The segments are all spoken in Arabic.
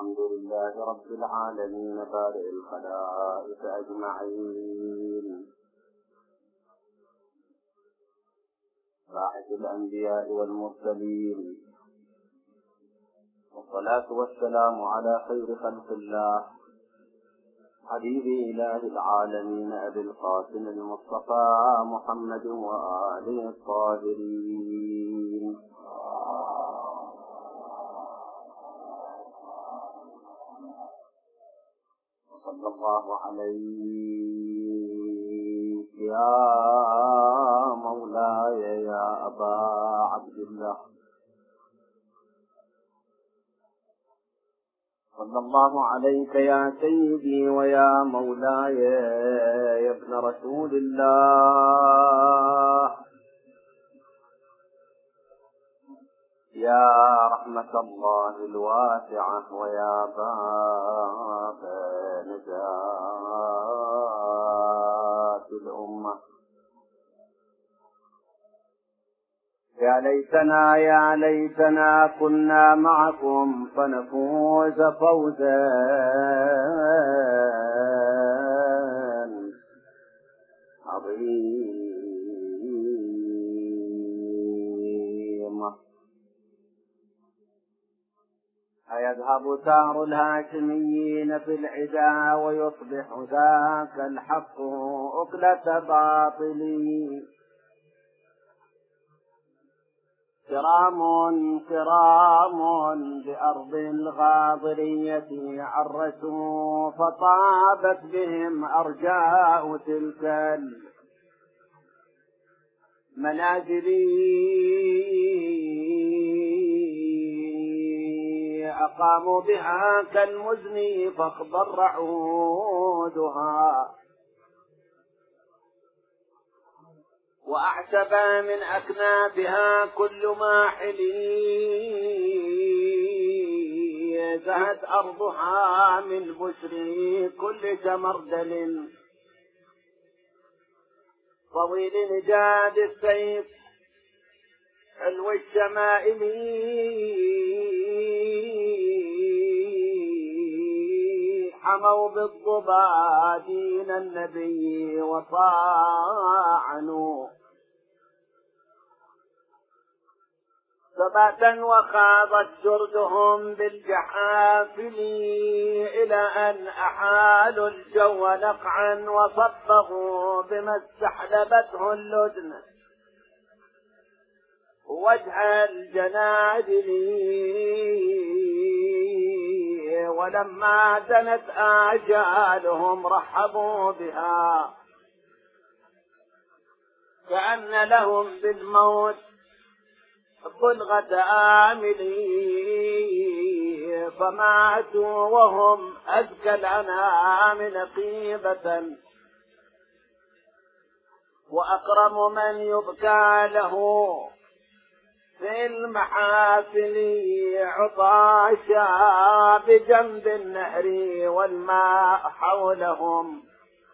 الحمد لله رب العالمين بارئ الخلائق أجمعين، باعث الأنبياء والمرسلين، والصلاة والسلام على خير خلق الله حبيب إله العالمين أبي القاسم المصطفى محمد وآله الطاهرين. صلى الله عليك يا مولاي يا أبا عبد الله، صلى الله عليك يا سيدي ويا مولاي يا ابن رسول الله، يا رحمة الله الواسعة ويا باب نجاة الأمة. يا ليتنا كنا معكم فنفوز فوزا عظيما. أيذهب ثار الهاشميين في العدا ويصبح ذاك الحق أكلة باطلين. كرام بأرض الغاضرية عرسوا فطابت بهم أرجاء تلك المنازل، أقاموا بها كالمزن فاخضر عودها، وأعتب من أكنافها كل ماحل، زهت أرضها من بشر كل جمردل، طويل نجاد السيف علو الشمائل، حموا بالضبا دين النبي وطاعنوا ثباتا، وخاضت جردهم بالجحافل إلى أن أحالوا الجو نقعا وصبغوا بما استحلبته اللجن وجه الجنادل، ولما دنت آجالهم رحبوا بها كأن لهم بالموت بلغة آملين، فماتوا وهم أزكى الأنام نقيبة، وأكرم من يبكى له في المحافل عطاشا بجنب النهر والماء حولهم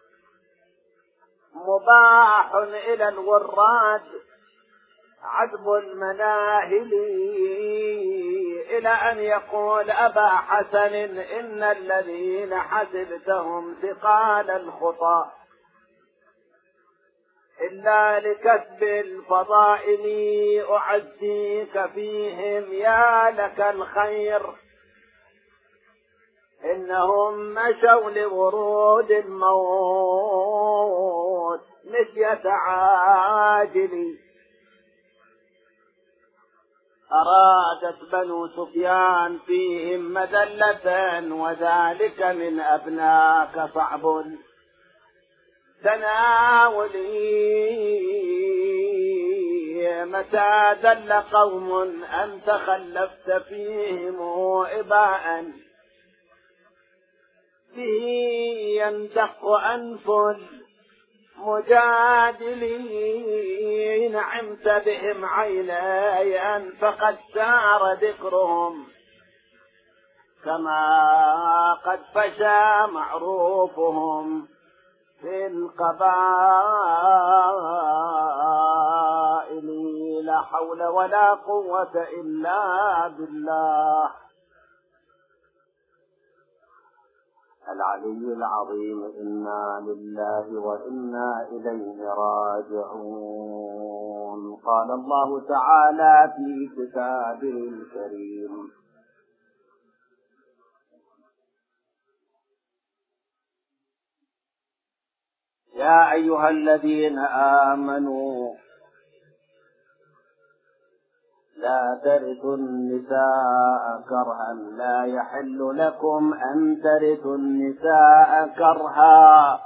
مباح إلى الوراد عذب المناهل، إلى أن يقول أبا حسن إن الذين حسبتهم ثقال الخطى إلا لكسب الفضائل أعزيك فيهم يا لك الخير، إنهم مشوا لورود الموت نسية عاجل. أرادت بنو سفيان فيهم مذلة وذلك من أبناك صعب تناولي، متى دل قوم أن تخلفت فيهم إباء به يندق أنف مجادلين، نعمت بهم عينيا فقد سار ذكرهم كما قد فشى معروفهم في القبائل. لا حول ولا قوة إلا بالله. العلي العظيم. إنا لله وإنا إليه راجعون. قال الله تعالى في كتابه الكريم: يا أيها الذين آمنوا لا ترثوا النساء كرها، لا يحل لكم أن ترثوا النساء كرها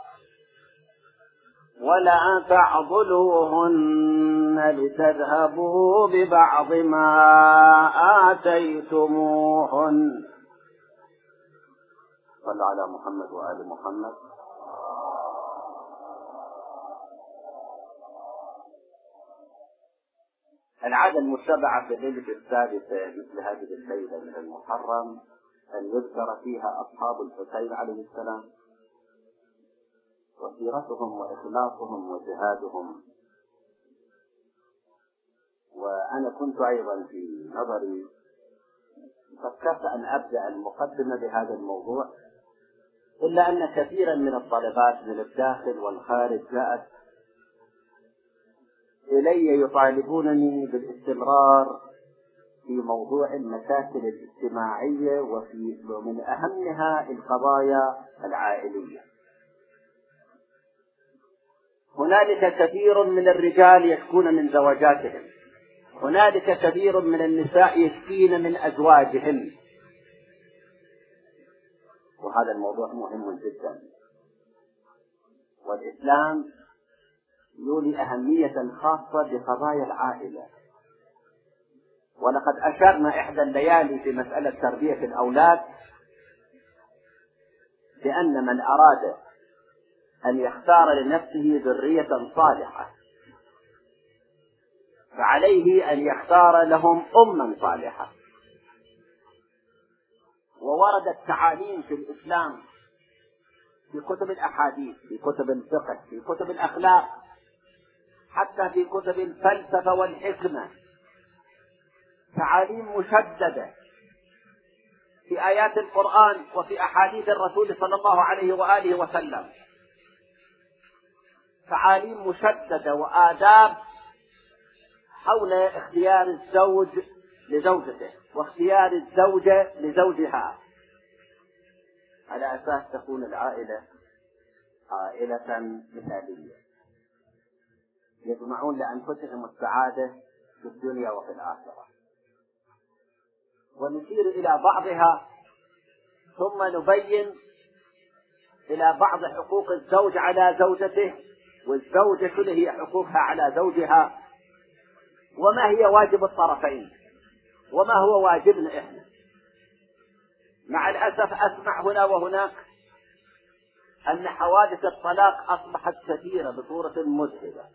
ولا تعضلوهن لتذهبوا ببعض ما آتيتموهن. صلى على محمد وآل محمد. العادة المتبعة في الليلة السادسة مثل هذه الليلة من المحرم أن يذكر فيها أصحاب الحسين عليه السلام وسيرتهم وإخلاصهم وجهادهم. وأنا كنت أيضا في نظري فكرت أن أبدأ المقدمة بهذا الموضوع، إلا أن كثيرا من الطلبات من الداخل والخارج جاءت إلي يطالبونني بالاستمرار في موضوع المشاكل الاجتماعية ومن أهمها القضايا العائلية. هنالك كثير من الرجال يشكون من زوجاتهم، هنالك كثير من النساء يشكين من أزواجهم، وهذا الموضوع مهم جدا. والإسلام يولي أهمية خاصة بقضايا العائلة. ولقد أشرنا إحدى الليالي في مسألة تربية الأولاد بأن من أراد أن يختار لنفسه ذرية صالحة فعليه أن يختار لهم أما صالحة. ووردت تعاليم في الإسلام في كتب الأحاديث، في كتب الفقه، في كتب الأخلاق، حتى في كتب الفلسفة والحكمة، تعاليم مشددة في آيات القرآن وفي أحاديث الرسول صلى الله عليه وآله وسلم، تعاليم مشددة وآداب حول اختيار الزوج لزوجته واختيار الزوجة لزوجها، على أساس تكون العائلة عائلة مثالية يجمعون لأنفسهم السعادة في الدنيا وفي الآخرة. ونشير إلى بعضها ثم نبين إلى بعض حقوق الزوج على زوجته، والزوجة شنو هي حقوقها على زوجها، وما هي واجب الطرفين وما هو واجبنا إحنا. مع الأسف أسمع هنا وهناك أن حوادث الطلاق أصبحت كثيرة بصورة مذهلة.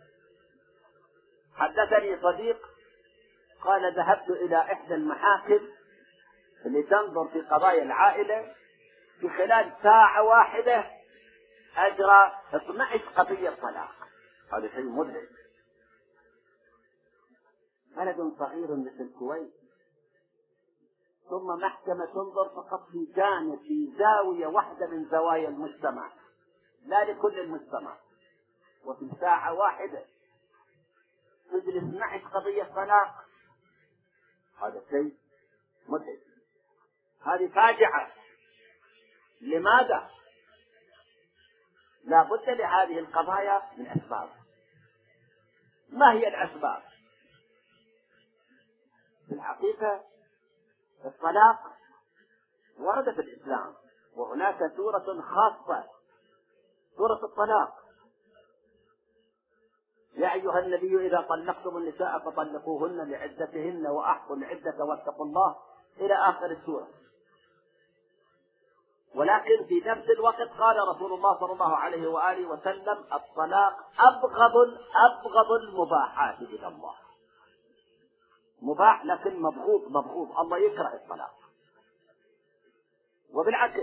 حدثني صديق قال: ذهبت إلى إحدى المحاكم لتنظر في قضايا العائلة، في خلال ساعة واحدة أجرى 12 قضية طلاق. هذا شيء مذهل. بلد صغير مثل الكويت، ثم محكمة تنظر فقط في جانب، في زاوية واحدة من زوايا المجتمع، لا لكل المجتمع، وفي ساعة واحدة تجلس 12 قضية طلاق. هذا شيء مذهل، هذه فاجعة. لماذا؟ لا بد لهذه القضايا من أسباب. ما هي الأسباب؟ في الحقيقة الطلاق ورد في الإسلام، وهناك سورة خاصة، سورة الطلاق: يا أيها النبي إذا طلقتم النساء فطلقوهن لعدتهن وأحصوا العدة واتقوا الله، إلى آخر السورة. ولكن في نفس الوقت قال رسول الله صلى الله عليه وآله وسلم: الطلاق أبغض المباحات إلى الله. مباح لكن مبغوض، الله يكره الطلاق. وبالعكس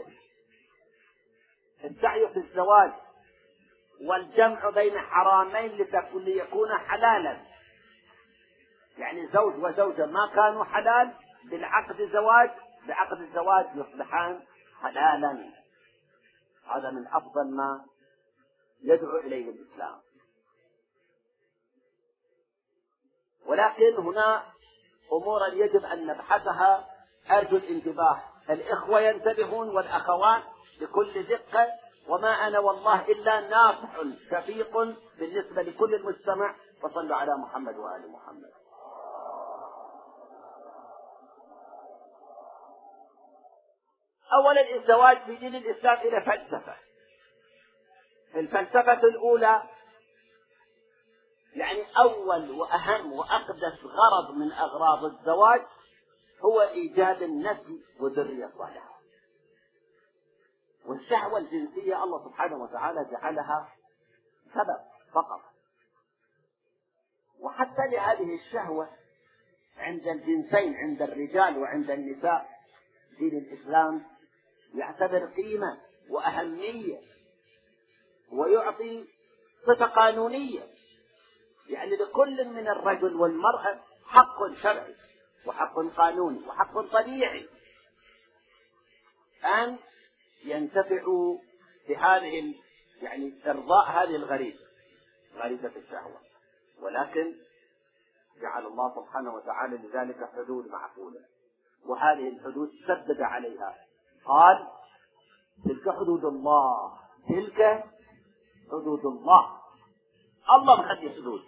السعي في الزواج والجمع بين حرامين ليكون حلالا، يعني زوج وزوجة ما كانوا حلال بعقد الزواج يصبحان حلالا. هذا من أفضل ما يدعو إليه الإسلام. ولكن هنا أمورا يجب أن نبحثها، أرجو الانتباه. الإخوة ينتبهون والأخوات بكل دقة، وما أنا والله إلا ناصح شفيق بالنسبة لكل المجتمع. وصلوا على محمد وآل محمد. أولا الزواج في دين الإسلام إلى فلسفة. الفلسفة الأولى يعني أول وأهم وأقدس غرض من أغراض الزواج هو إيجاد النسل وذرية صالحة. والشهوة الجنسية الله سبحانه وتعالى جعلها سبب فقط. وحتى لهذه الشهوة عند الجنسين، عند الرجال وعند النساء، دين الإسلام يعتبر قيمة وأهمية ويعطي صفة قانونية. يعني لكل من الرجل والمرأة حق شرعي وحق قانوني وحق طبيعي أن ينتفعوا بهذه يعني إرضاء هذه الغريزة، غريزة الشهوة. ولكن جعل الله سبحانه وتعالى لذلك حدود معقولة، وهذه الحدود شدد عليها. قال تلك حدود الله، تلك حدود الله. الله مخلي حدود،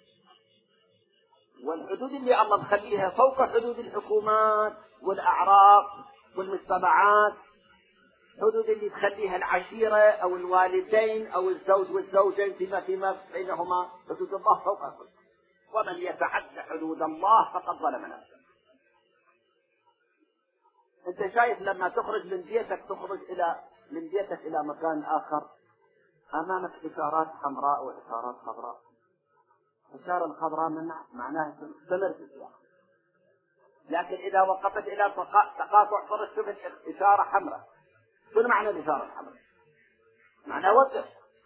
والحدود اللي الله مخليها فوق حدود الحكومات والأعراف والمجتمعات. حدود اللي تخليها العشيرة أو الوالدين أو الزوج والزوجين فيما بينهما. حدود الله فوق كل. ومن يتعدى حدود الله فقد ظلم نفسه. أنت شايف لما تخرج من بيتك، تخرج من بيتك إلى مكان آخر، أمامك إشارات حمراء وإشارات خضراء. الإشارة الخضراء معناها استمر في السياق. لكن إذا وقفت إلى تقاطع فرص شبه إشارة حمراء، شنو معنى الإشارة الحمراء؟ معنى وقف.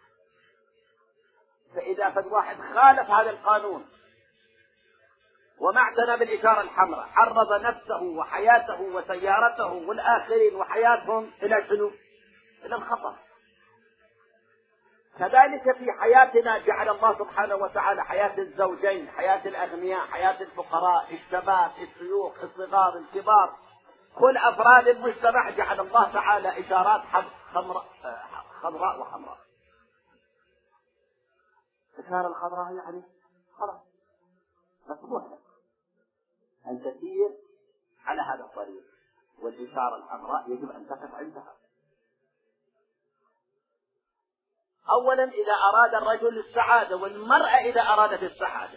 فإذا فد واحد خالف هذا القانون وما اعتنى بالإشارة الحمراء، عرض نفسه وحياته وسيارته والآخرين وحياتهم إلى شنو؟ إلى الخطر. كذلك في حياتنا جعل الله سبحانه وتعالى حياة الزوجين، حياة الأغنياء، حياة الفقراء، الشباب، الشيوخ، الصغار، الكبار، كل أفراد المجتمع جعل الله تعالى إشارات خضراء وحمراء. الإشارة الخضراء يعني خلاص مسموح لك أن تسير على هذا الطريق، والإشارة الحمراء يجب أن تقف عندها. أولا إذا أراد الرجل السعادة والمرأة إذا أرادت السعادة،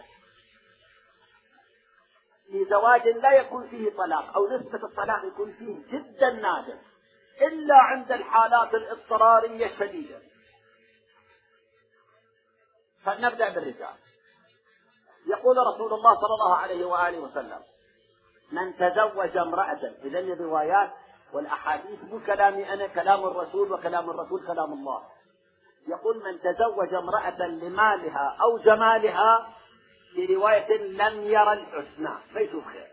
في زواج لا يكون فيه طلاق أو نسبة الطلاق يكون فيه جدا نادر إلا عند الحالات الاضطرارية الشديدة. فنبدأ بالرجال. يقول رسول الله صلى الله عليه وآله وسلم: من تزوج امرأة، إذن الروايات والأحاديث مو كلامي أنا، كلام الرسول، وكلام الرسول كلام الله. يقول: من تزوج امرأة لمالها أو جمالها، في رواية لم يرى الحسنى، ما يشوف خير.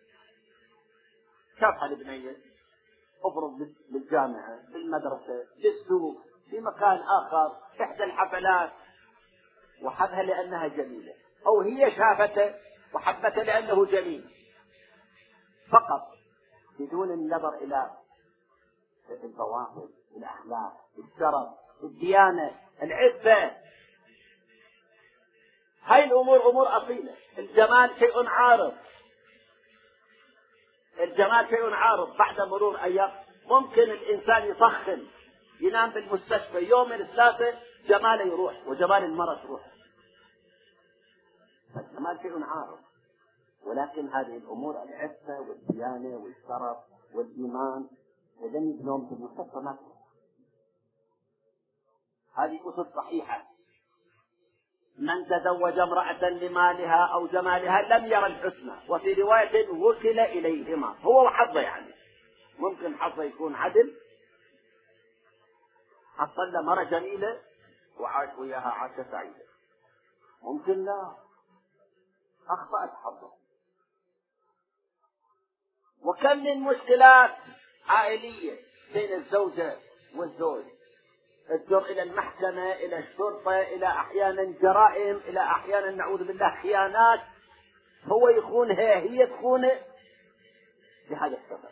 شافها البنية، افرض بالجامعة، بالمدرسة، بالسوق، في مكان آخر، إحدى الحفلات، وحبها لأنها جميلة، أو هي شافته وحبته لأنه جميل فقط، بدون النظر إلى الفواصل، الأخلاق، الشرف، الديانة، العفة. هاي الأمور أمور أصيلة. الجمال شيء عارض، الجمال شيء عارض. بعد مرور أيام ممكن الإنسان يسخن، ينام في المستشفى يومين ثلاثة، جماله يروح وجمال المرأة تروح. الجمال شيء عارض، ولكن هذه الأمور العفة والديانة والشرف والإيمان إذا يبنون في المستشفى ما تروح. هذه أصول صحيحة. من تزوج امرأة لمالها أو جمالها لم يرى الحسنى، وفي رواية وكل إليهما، هو وحظه. يعني ممكن حظه يكون عدل، حصل له مرة جميلة وعاش وياها عاشة سعيدة، ممكن لا، أخطأت حظه. وكم من مشكلات عائلية بين الزوجة والزوج، تجر إلى المحكمة، إلى الشرطة، إلى أحيانا جرائم، إلى أحيانا نعوذ بالله خيانات. هو يخونها، هي تخونه بهذا السبب.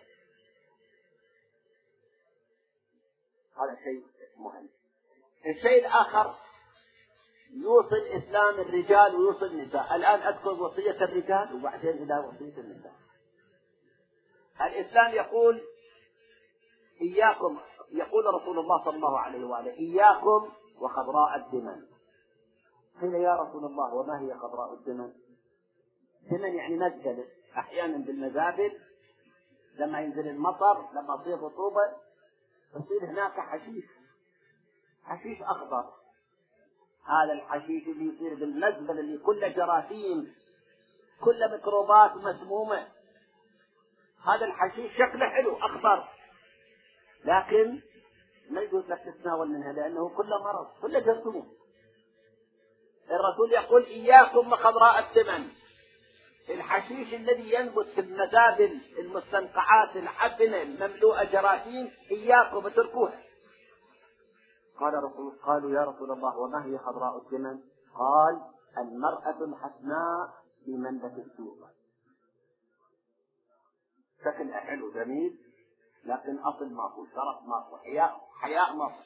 هذا شيء مهم. الشيء الآخر، يوصل الإسلام الرجال ويوصل النساء. الآن أذكر وصية الرجال وبعدين إلى وصية النساء. الإسلام يقول إياكم، يقول رسول الله صلى الله عليه وآله: إياكم وخضراء الدمن. قيل يا رسول الله وما هي خضراء الدمن؟ دمن يعني نزل أحيانا بالمزابل، لما ينزل المطر، لما تصير رطوبة تصير هناك حشيش أخضر. هذا الحشيش اللي يصير بالمزبل اللي كله جراثيم، كله ميكروبات مسمومة، هذا الحشيش شكله حلو أخضر، لكن ما يجوز لك تتناول منها لأنه كله مرض، كله جرثومة. الرسول يقول: إياكم وخضراء الدمن. الحشيش الذي ينبت في المزابل المستنقعات الحفنة المملوءة جراثيم، إياكم اتركوها. قالوا يا رسول الله وما هي خضراء الدمن؟ قال: المرأة الحسناء في منبت السوق. شكلها حلو جميل، لكن أصل ماكو، شرف ماكو، حياء ماكو،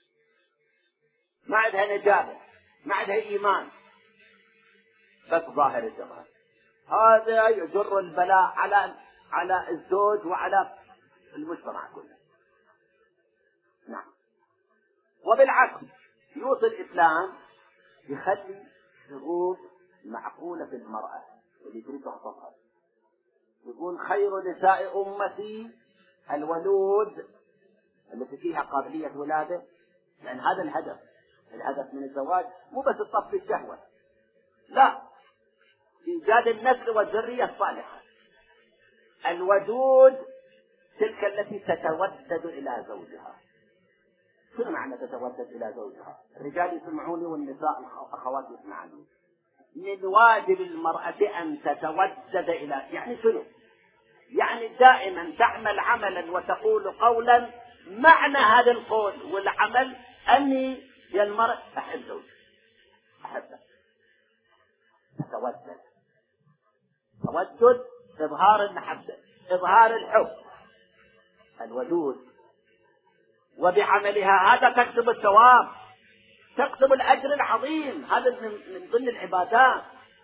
ما عندها نجابة، ما عندها إيمان، بس ظاهر الجمال. هذا يجر البلاء على الزوج وعلى المجتمع كله. نعم. وبالعكس يوصل الإسلام يخلي شروط معقولة في المرأة اللي تريد تحفظها. يقول: خير نساء أمتي الولود، التي فيها قابلية ولادة. يعني هذا الهدف من الزواج مو بس الطفل الشهوة، لا، إيجاد النسل والذرية الصالحة. الودود تلك التي تتودد إلى زوجها. شنو معنى تتودد إلى زوجها؟ الرجال يسمعوني والنساء الأخوات يسمعوني. من واجب المرأة أن تتودد إلى، يعني شنو؟ يعني دائما تعمل عملا وتقول قولا معنى هذا القول والعمل أني يا المرأة أحب زوجي، أحبه. تتودد، تودد إظهار المحبة، إظهار الحب، الودود. وبعملها هذا تكتب الثواب، تكتب الأجر العظيم. هذا من ضمن العبادات.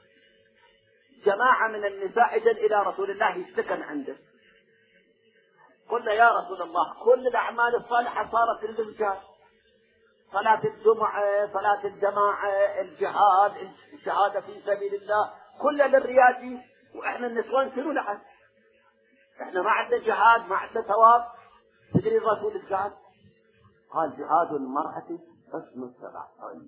جماعة من النساء إجن إلى رسول الله يشتكن عنده، قلنا يا رسول الله كل الأعمال الصالحة صارت للرجال، صلاة الجمعة، صلاة الجماعة، الجهاد، الشهادة في سبيل الله، كلها للرجال، وإحنا النسوان شنو لحد؟ إحنا ما عندنا جهاد، ما عندنا ثواب. تدري الرسول الجهاد؟ قال: جهاد المرأة حسن السبع،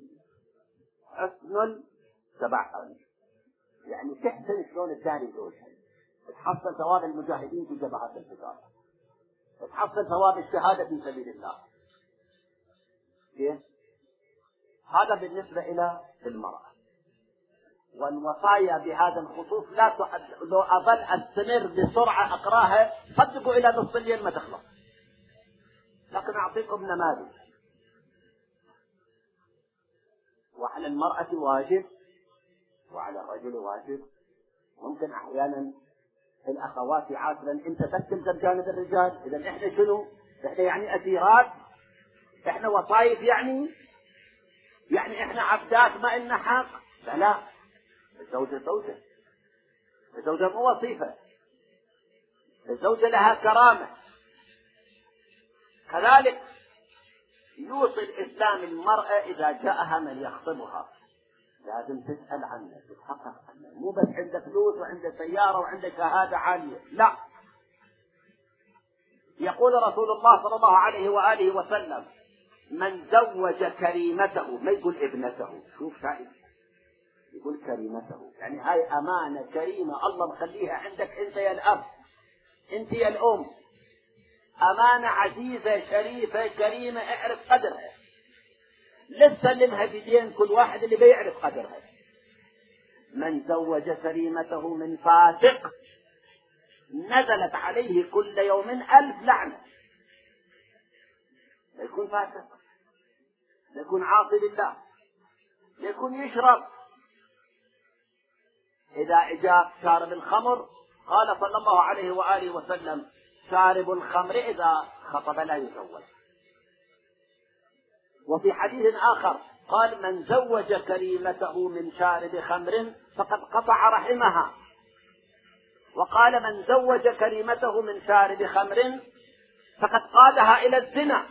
حسن السبع، يعني تحسن شلون الداري زوجها، تحصل ثواب المجاهدين في جبهات القتال، تحصل ثواب الشهادة في سبيل الله. كيف؟ هذا بالنسبة إلى المرأة. والوصايا بهذا الخصوص لا لو أظل أستمر بسرعة أقراها صدقوا إلى نصف الليل ما تخلص، لكن أعطيكم نماذج. وعلى المرأة واجب وعلى الرجل واجب. ممكن أحيانا الأخوات عاطلا أنت تكتم جانب الرجال، إذا إحنا شنو؟ إحنا يعني أسيرات، إحنا وصايف، يعني إحنا عبدات ما إلنا حق. لا، الزوجة زوجة، الزوجة مو وصيفة، الزوجة لها كرامة. كذلك يوصي الإسلام المرأة إذا جاءها من يخطبها لازم تسأل عنه، تتحقق عنه، مو بس عنده فلوس وعنده سيارة وعنده شهادة عالية، لا. يقول رسول الله صلى الله عليه وآله وسلم: من زوج كريمته، ما يقول ابنته، شوف شايف، يقول كريمته، يعني هاي أمانة كريمة الله مخليها عندك أنت يا الأب، أنت يا الأم، أمانة عزيزة شريفة كريمة، اعرف قدرها، لسه لمها بدين كل واحد اللي بيعرف قدرها. من زوج كريمته من فاسق نزلت عليه كل يوم 1000 لعنة. يكون فاسق، يكون عاصي لله، يكون يشرب. إذا إجاب شارب الخمر قال صلى الله عليه وآله وسلم: شارب الخمر إذا خطب لا يزوج. وفي حديث آخر قال: من زوج كريمته من شارب خمر فقد قطع رحمها. وقال: من زوج كريمته من شارب خمر فقد قادها إلى الزنا.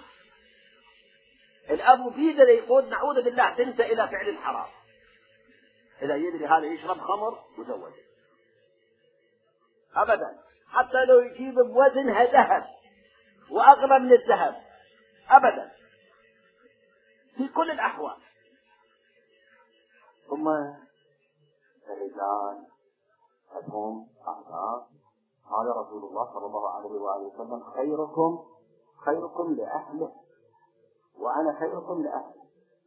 الأب في ذلك يقول نعوذ بالله تنسى إلى فعل الحرام. إذا يدري هذا يشرب خمر مزوج أبدا، حتى لو يجيب بوزنها ذهب وأغلى من الذهب أبدا، في كل الأحوال. ثم الرجال هم أعداء. قال رسول الله صلى الله عليه وآله وسلم: خيركم لأهله وأنا خيركم لأهله.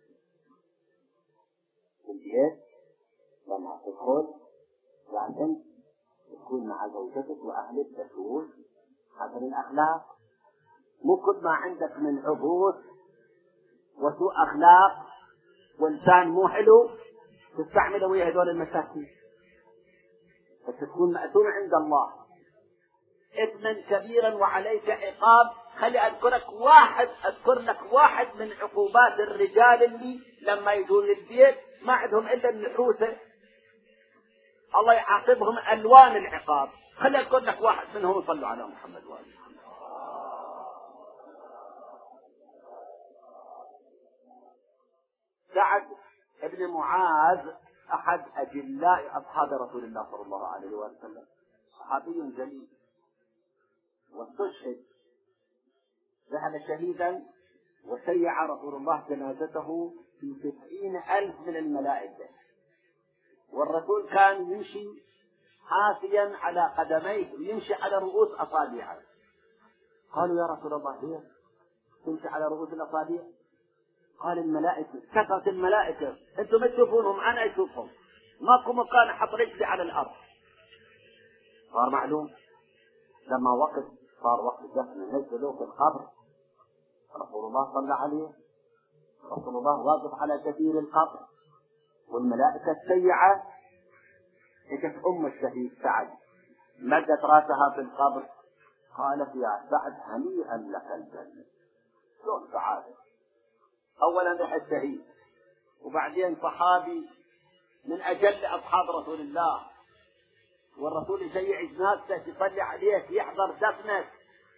البيت لما تدخل لازم تكون مع زوجتك وأهلك تشوف حسن الأخلاق، مو كل ما عندك من عبوس وسوء أخلاق وإنسان مو حلو تستعمله ويا هذول المساكين، فتكون مأثوم عند الله إثما كبيرا وعليك عقاب. خلي أذكر لك واحد من عقوبات الرجال اللي لما يجون للبيت ما عندهم إلا النحوسة، الله يعاقبهم ألوان العقاب. خلي أذكر لك واحد منهم. صلوا على محمد وآله محمد. سعد بن معاذ أحد أجلاء أصحاب رسول الله صلى الله عليه وسلم، صحابي جليل واستشهد، ذهب شهيدا وشيع رسول الله جنازته في 90,000 من الملائكة، والرسول كان يمشي حافيا على قدميه ويمشي على رؤوس أصابعه. قالوا: يا رسول الله ليه تمشي على رؤوس الأصابع؟ قال: الملائكة، كثرة الملائكة، أنتم ما تشوفونهم أنا أشوفهم، ماكو مكان حط رجلي على الأرض. صار معلوم لما صار وقت دفن نزلوا في القبر، رسول الله صلى عليه، رسول الله واقف على كثير القبر والملائكة السيعة. اجت أم الشهيد سعد مدت راسها في القبر، قالت: يا سعد هنيئا لك الجنة. شلون سعادة؟ أولا رح الشهيد، وبعدين صحابي من أجل أصحاب رسول الله، والرسول يشيع جنازته يصلي عليه يحضر دفنك.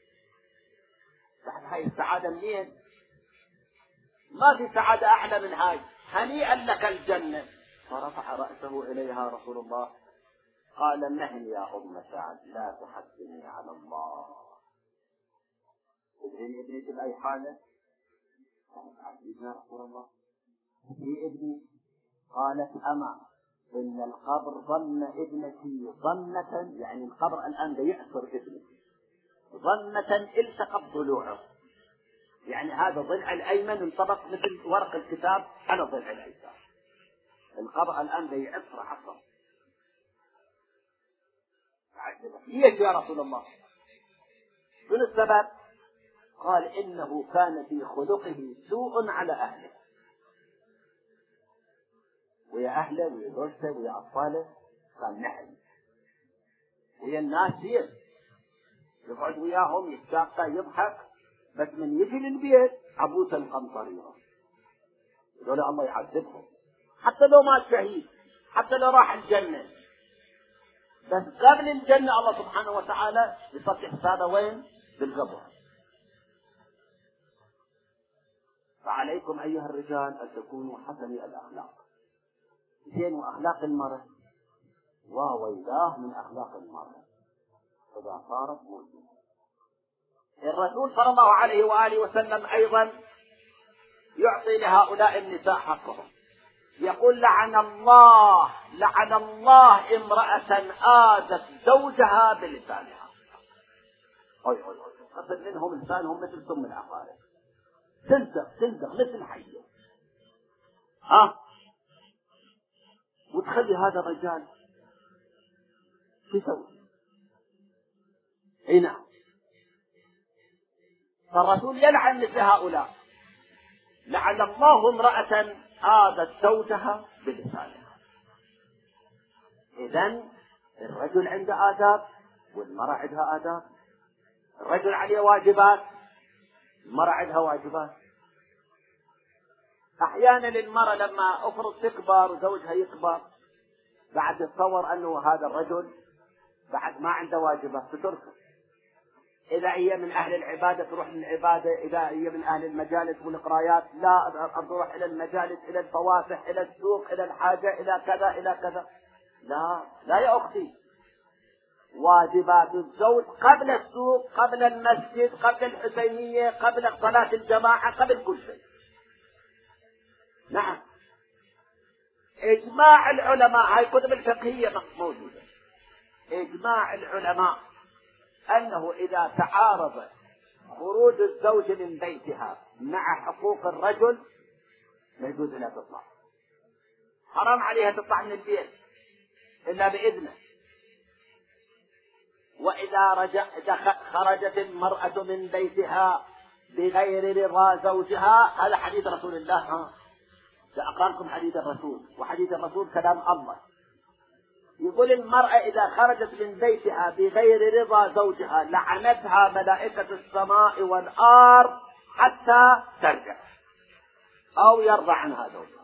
بعد هاي السعادة منين؟ ما في سعادة أعلى من هاي. هنيئا لك الجنة. فرفع رأسه إليها رسول الله قال: مهل يا أم سعد، لا تحزني على الله. تدرين ابني في أي حالة؟ يا رسول الله في ابني. قالت: أما إن القبر ظن ابنتي ظنة، يعني القبر الآن يعصر ابنك ظنة التقط ضلوعه، يعني هذا ضلع الأيمن انطبق مثل ورق الكتاب على ضلع الأيسر. القبر الآن يعصر عصر. ليش يا رسول الله؟ من السبب؟ قال: إنه كان في خلقه سوء على أهله، ويا أهله ويا زوجته ويا أطفاله كان نحل، ويا الناس يقعد وياهم يتشاقى يضحك، بس من يجي للبيت عبوس القنطريرة يقول الله يعذبهم، حتى لو مات شهيد، حتى لو راح الجنة، بس قبل الجنة الله سبحانه وتعالى يصفي حسابه وين؟ بالقبر. فعليكم أيها الرجال أن تكونوا حسني الأخلاق. زين وأخلاق المرأة وويلاه من أخلاق المرأة إذا صارت موجودة. الرسول صلى الله عليه وآله وسلم أيضا يعطي لهؤلاء النساء حقهم، يقول: لعن الله امرأة آذت زوجها بلسانها. قصد منهم لسانهم مثل سم العقارب، تلزق مثل حية، وتخلي هذا الرجال شو يسوي؟ نعم. فالرسول يلعن مثل هؤلاء، لعل الله امرأة آذت زوجها بلسانها. إذن الرجل عنده آداب والمرأة عندها آداب. الرجل عليه واجبات، المرأة عندها واجبات. أحيانا المرأة لما أفرض تكبر وزوجها يكبر بعد تتصور أنه هذا الرجل بعد ما عنده واجبات تتركه. إذا هي من أهل العبادة تروح للعبادة، إذا هي من أهل المجالس والقرايات لا تروح إلى المجالس، إلى الفواسح، إلى السوق، إلى الحاجة، إلى كذا إلى كذا. لا يا أختي، واجبات الزوج قبل السوق، قبل المسجد، قبل الحسينية، قبل صلاة الجماعة، قبل كل شيء. نعم، إجماع العلماء، هاي الكتب الفقهية موجودة، إجماع العلماء أنه إذا تعارض خروج الزوج من بيتها مع حقوق الرجل لا يجوز لها تطلع، حرام عليها تطلع من البيت إلا بإذنه. وإذا خرجت المرأة من بيتها بغير رضا زوجها، هذا حديث رسول الله، سأقرأكم حديث الرسول، وحديث الرسول كلام الله. يقول المرأة إذا خرجت من بيتها بغير رضا زوجها لعنتها ملائكة السماء والأرض حتى ترجع أو يرضى عنها زوجها.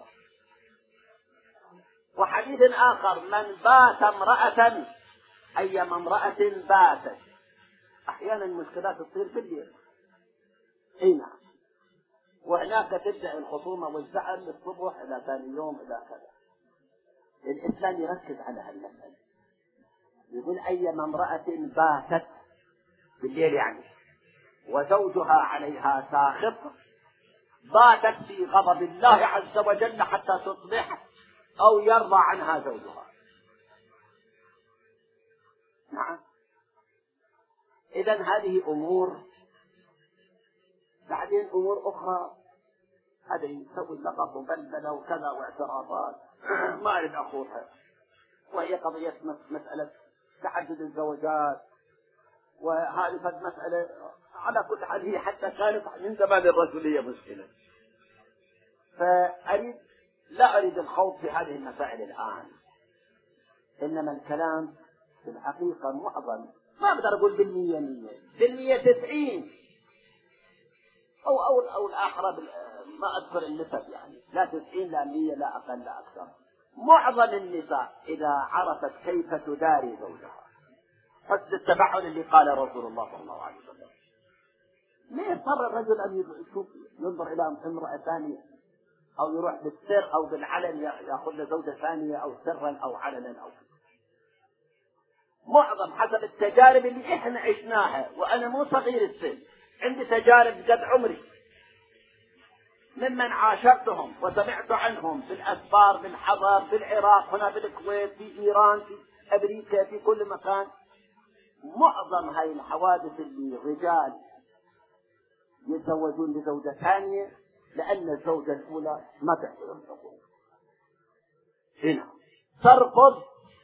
وحديث آخر: من بات امرأة، أيما امرأة باتت. أحيانا المشكلات تصير بالليل، هنا وهناك تبدأ الخصومة والزعل الصبح إلى ثاني يوم إلى كذا. الإسلام يركز على هالمسألة، يقول أيما امرأة باتت بالليل يعني وزوجها عليها ساخط، باتت في غضب الله عز وجل حتى تصبح أو يرضى عنها زوجها. نعم، إذن هذه أمور. بعدين أمور أخرى، هذا يسوي لقب وبلبلة وكذا واعتراضات ما أريد أخوها، وهي قضية مسألة تعدد الزوجات، وهذه قد مسألة على كل حال هي حتى كانت من زمان الرسولية مشكلة. لا أريد الخوض في هذه المسائل الآن، إنما الكلام في الحقيقة معظم، ما أقدر أقول بالمية 90 أو الآخرة ما أذكر النسب يعني، لا 90 لا 100 لا أقل لا أكثر. معظم النساء إذا عرفت كيف تداري زوجها، حسن التبعل اللي قال رسول الله صلى الله عليه وسلم، ما يضطر الرجل أن ينظر إلى امرأة ثانية أو يروح بالسر أو بالعلن يأخذ لزوجة ثانية أو سرا أو علنا أو كذا. معظم حسب التجارب اللي إحنا عشناها، وأنا مو صغير السن، عندي تجارب قد عمري ممن عاشرتهم وسمعت عنهم في الأسفار، في الحضر، في العراق، هنا في الكويت، في إيران، في أمريكا، في كل مكان. معظم هاي الحوادث اللي رجال يتزوجون بزوجة ثانية لأن الزوجة الأولى ما تحترم حقوقها، هنا ترفض،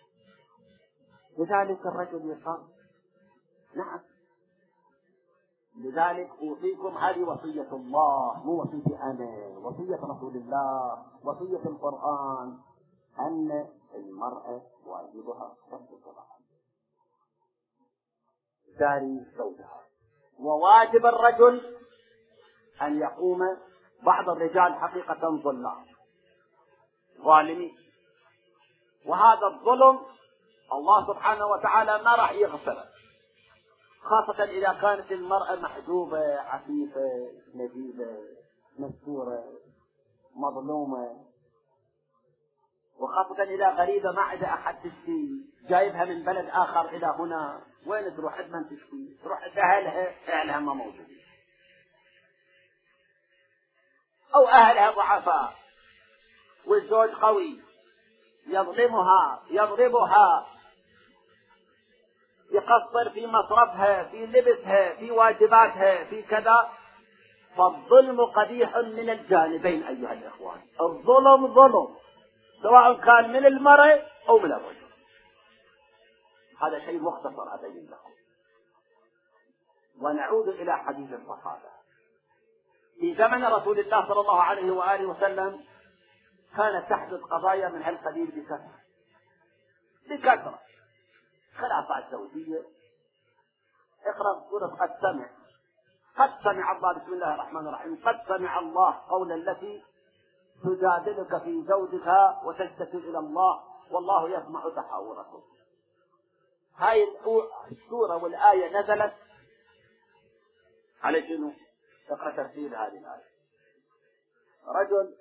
لذلك الرجل يصاب. نعم، لذلك أوصيكم، هذه وصية الله مو وصيتي أنا، وصية رسول الله، وصية القرآن، أن المرأة واجبها رد الصلاة داري زوجها. وواجب الرجل أن يقوم، بعض الرجال حقيقة ظالمين، وهذا الظلم الله سبحانه وتعالى ما راح يغفره، خاصة إذا كانت المرأة محجوبة عفيفة نجيبة مستورة مظلومة، وخاصة إذا غريبة ما عندها أحد تشكي، جايبها من بلد آخر إلى هنا، وين تروح؟ عند من تشكي؟ تروح عند أهلها ما موجودين، أو أهلها ضعفاء والزوج قوي يظلمها يضربها، يقصر في مصرفها، في لبسها، في واجباتها، في كذا. فالظلم قبيح من الجانبين أيها الإخوان، الظلم ظلم سواء كان من المرأة أو من الرجل. هذا شيء مختصر أبين لكم. ونعود إلى حديث الصحابة. في زمن رسول الله صلى الله عليه وآله وسلم كانت تحدث قضايا من هالقبيل بكثرة. خلافات زوجية. اقرأ سورة قد سمع الله، بسم الله الرحمن الرحيم، قد سمع الله قول التي تجادلك في زوجها وتشتكي إلى الله والله يسمع تحاوركم. هاي السورة والآية نزلت على شنو؟ اقرأ تفسير هذه الآية. رجل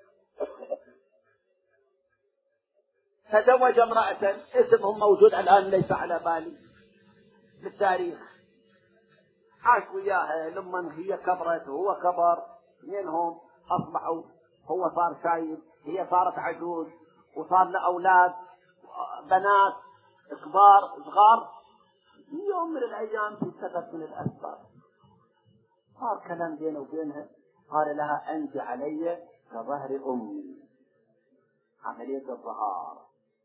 تزوج امرأة، اسمهم موجود الآن ليس على بالي بالتاريخ، عاش وياها لما هي كبرت وهو كبر، منهم أصبحوا، هو صار شايب، هي صارت عجوز، وصار له أولاد بنات كبار صغار. يوم من الأيام في سبب من الأسباب صار كلام بينه وبينها، قال لها أنت علي كظهر أمي. عملية الظهار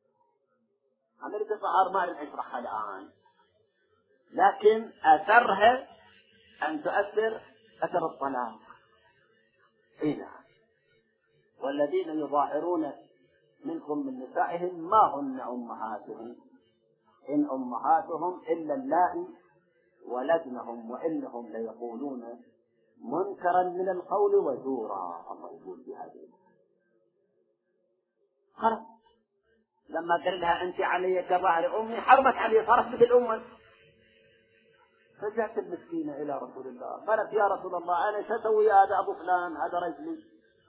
ما نشرحها الآن، لكن أثرها أن تؤثر أثر الطلاق. إذا والذين يظاهرون منكم من نسائهم ما هن أمهاتهم إن أمهاتهم إلا اللائي ولدنهم وإنهم ليقولون منكرا من القول وزورا. الله يقول بهذه. خلاص لما قال لها أنت علي كظهر أمي حرمت عليه، صارت مثل أمه. فجاءت المسكينة إلى رسول الله قالت يا رسول الله أنا شتوي هذا أبو فلان، هذا رجلي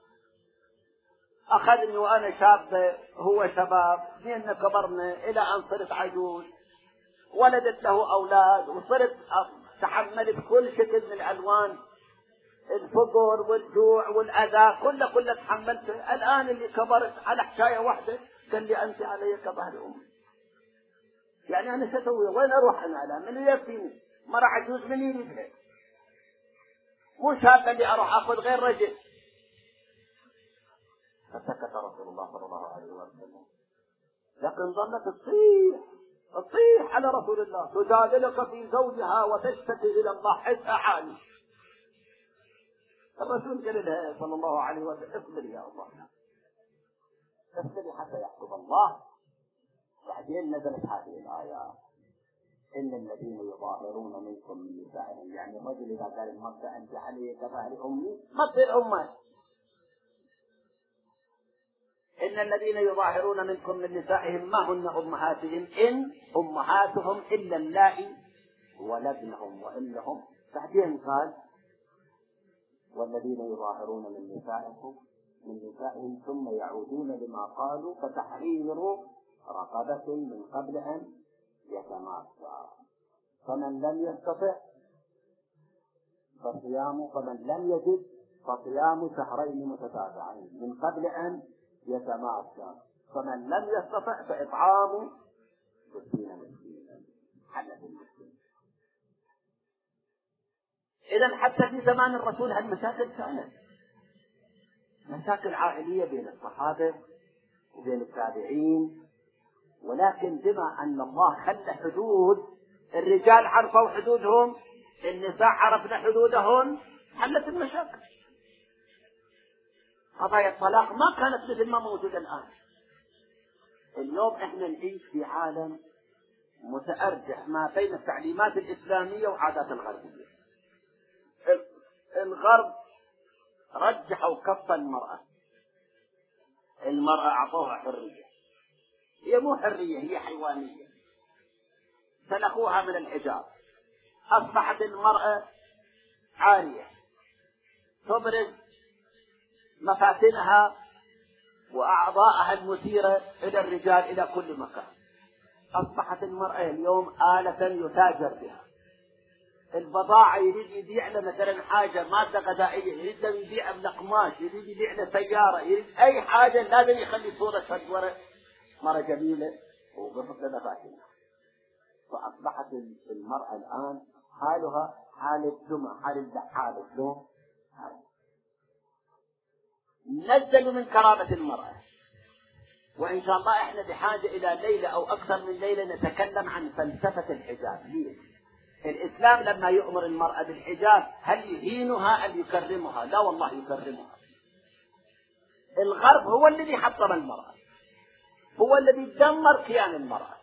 أخذني وأنا شاب هو شباب، لأن كبرنا إلى أن صرت عجوز، ولدت له أولاد، وصرت تحملت كل شكل من ألوان الفقر والجوع والأذى كله تحملته. الآن اللي كبرت على حكاية واحدة قال لي أنت علي كظهر أمي. يعني أنا شتوي وين أروح أنا الآن؟ من يكفيني مرة عجوز من يريدها، مش هذا اللي أروح أخذ غير رجل. فسكت رسول الله صلى الله عليه وسلم، لكن ظلت تصيح على رسول الله، تجادلك في زوجها وتشتكي إلى الله حسها عالي. الرسول قال لها صلى الله عليه وسلم اصبري يا الله، اصبري حتى يحكم الله. بعدين نزلت هذه الآيات إن الذين يظاهرون منكم من نسائهم، يعني الرجل إذا قال المرأة أنت علي كظهر أمي ما تصير أمه. إن الذين يظاهرون منكم من نسائهم ما هن أمهاتهم إن أمهاتهم إلا اللائي ولدنهم وإنهم. بعدين قال والذين يظاهرون من نسائهم ثم يعودون لما قالوا فتحرير رقبة من قبل أن يتماسا. فمن لم يستطع فمن لم يجد فصيام شهرين متتابعين من قبل أن يتماسا. فمن لم يستطع فإطعام 60 مسكينا حلة المسكين. إذن حتى في زمان الرسول هالمشاكل كانت مشاكل عائلية بين الصحابة وبين التابعين، ولكن بما أن الله خلى حدود، الرجال عرفوا حدودهم، النساء عرفنا حدودهن، حلت المشاكل. قضايا الطلاق ما كانت مثل ما موجودة الآن. اليوم احنا نعيش في عالم متأرجح ما بين التعليمات الإسلامية وعادات الغربية. الغرب رجحوا كف المرأة أعطوها حرية، هي مو حرية، هي حيوانية. سلخوها من الحجاب، أصبحت المرأة عارية تبرز مفاتنها وأعضاءها المثيرة إلى الرجال إلى كل مكان. أصبحت المرأة اليوم آلة يتاجر بها. البضاعة يريد يبيع له مثلا حاجة مادة غذائية، يريد له يبيع له قماش، يريد يبيع له سيارة، يريد أي حاجة لازم يخلي صورة صورة مرة جميلة وبسط له مفاتنها. فأصبحت المرأة الآن حالها حال الجمعة، حال الدحالة. شلون؟ نزلوا من كرامة المرأة. وإن شاء الله إحنا بحاجة إلى ليلة أو أكثر من ليلة نتكلم عن فلسفة الحجاب. ليه؟ الإسلام لما يؤمر المرأة بالحجاب هل يهينها أم يكرمها؟ لا والله يكرمها. الغرب هو الذي حطم المرأة، هو الذي دمر كيان المرأة.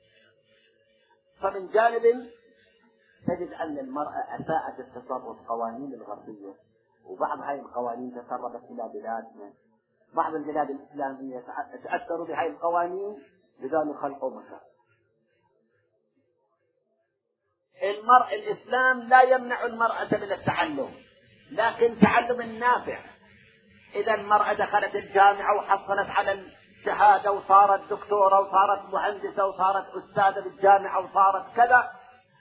فمن جانب تجد أن المرأة أساءت التصرف قوانين الغربية، وبعض هذه القوانين تسربت إلى بلادنا. بعض البلاد الإسلامية تأثروا بهذه القوانين بدون خلق مشاكل. الإسلام لا يمنع المرأة من التعلم، لكن تعلم النافع. إذا المرأة دخلت الجامعة وحصلت على الشهادة وصارت دكتورة وصارت مهندسة وصارت أستاذة بالجامعة وصارت كذا،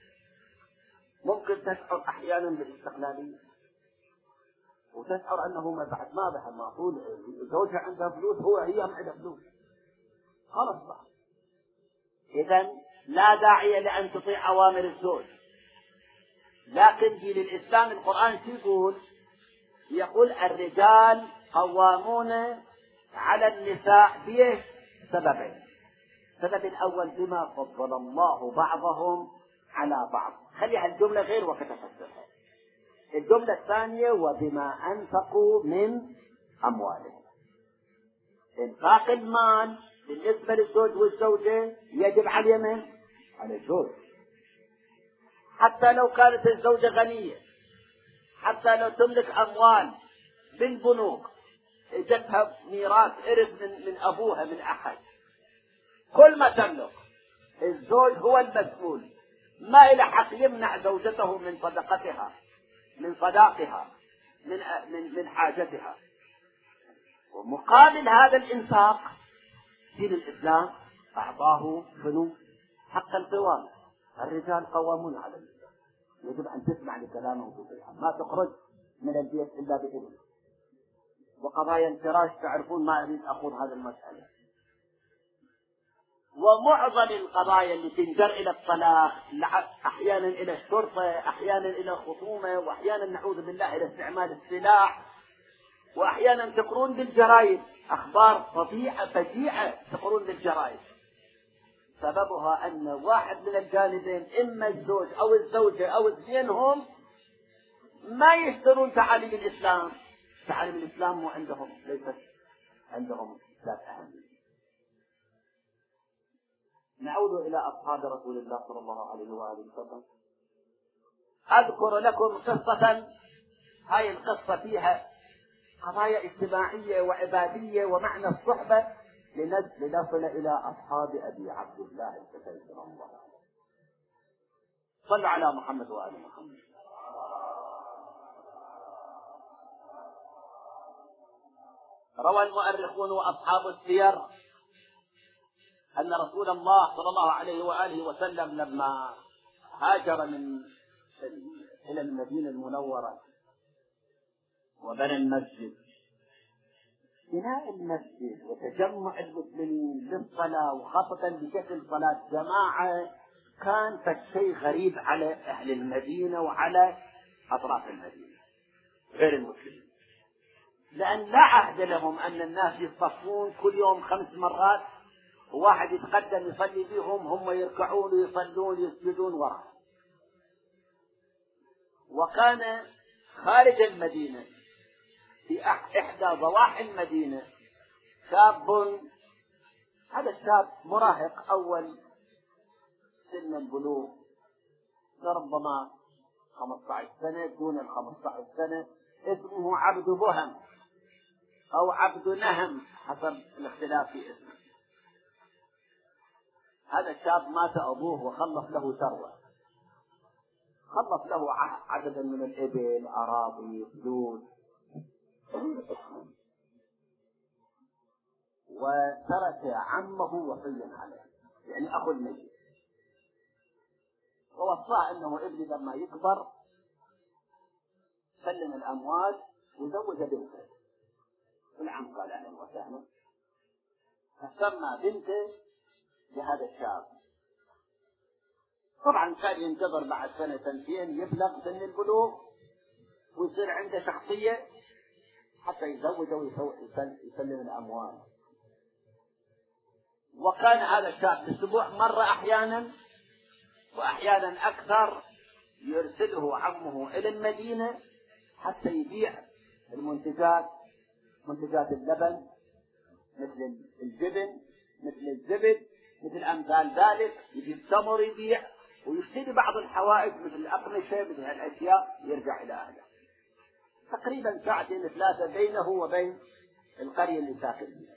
ممكن تشعر أحيانا بالاستقلالية، وتشعر أنه ما بعد ما بها معقول زوجها عندها فلوس هي ما عندها فلوس، خلاص بقى. إذا لا داعي لأن تطيع أوامر الزوج. لكن دين الإسلام القرآن يقول الرجال قوامون على النساء بسببين. السبب الأول بما فضل الله بعضهم على بعض، خليها الجملة غير وقت تفسرها. الجملة الثانية وبما أنفقوا من أموالهم. إنفاق المال بالنسبة للزوج والزوجة يجب على من؟ على الزوج، حتى لو كانت الزوجة غنية، حتى لو تملك أموال بالبنوك، اجتها ميراث إرث من أبوها من أحد، كل ما تملك الزوج هو المسؤول، ما إلى حق يمنع زوجته من صدقتها، من صداقها، من حاجتها. ومقابل هذا الإنفاق دين الإسلام أعطاه شنو؟ حق القوام. الرجال قوامون على النساء، يجب أن تسمع لكلامه وتطيعه، ما تخرج من البيت إلا بإذنه. وقضايا الفراش تعرفون ما أريد أخوض هذا المسألة. ومعظم القضايا اللي تنجر إلى الطلاق، أحيانا إلى الشرطة، أحيانا إلى الخصومة، وأحيانا نعوذ بالله إلى استعمال السلاح، وأحيانا تقرون بالجرائد، أخبار فظيعة تقرون بالجرائد. سببها أن واحد من الجانبين، إما الزوج أو الزوجة أو اثنينهم، ما يشترون تعاليم الإسلام. تعاليم الإسلام مو عندهم، ليست عندهم ذات أهمية. نعود إلى أصحاب رسول الله صلى الله عليه وآله وسلم. أذكر لكم قصة، هاي القصة فيها قضايا اجتماعية وعبادية ومعنى الصحبة، لنصل إلى أصحاب أبي عبد الله الحسين رضي الله عنه. صلوا على محمد وآل محمد. روى المؤرخون وأصحاب السير أن رسول الله صلى الله عليه وآله وسلم لما هاجر إلى المدينة المنورة وبنى المسجد، بناء المسجد وتجمع المسلمين للصلاة، وخاصة بشكل صلاة جماعة، كان فشيء غريب على أهل المدينة وعلى أطراف المدينة غير المسلمين، لأن لا عهد لهم أن الناس يصفون كل يوم 5 مرات، وواحد يتقدم يصلي بهم، هم يركعون ويصلون يسجدون وراء. وكان خارج المدينة في إحدى ضواحي المدينة شاب، هذا الشاب مراهق أول سن البلوغ، ربما 15 سنة، دون 15 سنة، اسمه عبد بهم أو عبد نهم حسب الاختلاف في اسمه. هذا الشاب مات أبوه وخلف له ثروة، خلف له عددا من الإبل، أراضي، فلوس، وترك عمه وصيا عليه، يعني أخو الميت، ووصاه أنه ابني لما يكبر سلم الأموال وزوج بنته. العم قال أهلا وسهلا، فسمى بنته لهذا الشاب. طبعا كان ينتظر بعد 1 2 سنين يبلغ سن البلوغ ويصير عنده شخصية حتى يزوجه ويسلم الأموال. وكان هذا الشاب بالأسبوع مرة أحيانا، وأحيانا أكثر، يرسله عمه إلى المدينة حتى يبيع المنتجات، منتجات اللبن مثل الجبن مثل الزبد مثل أمثال ذلك، يجيب تمر يبيع، ويشتري بعض الحوائج مثل الأقمشة مثل هالأشياء، يرجع إلى أهله. تقريبا 2-3 بينه وبين القرية اللي ساكن فيها.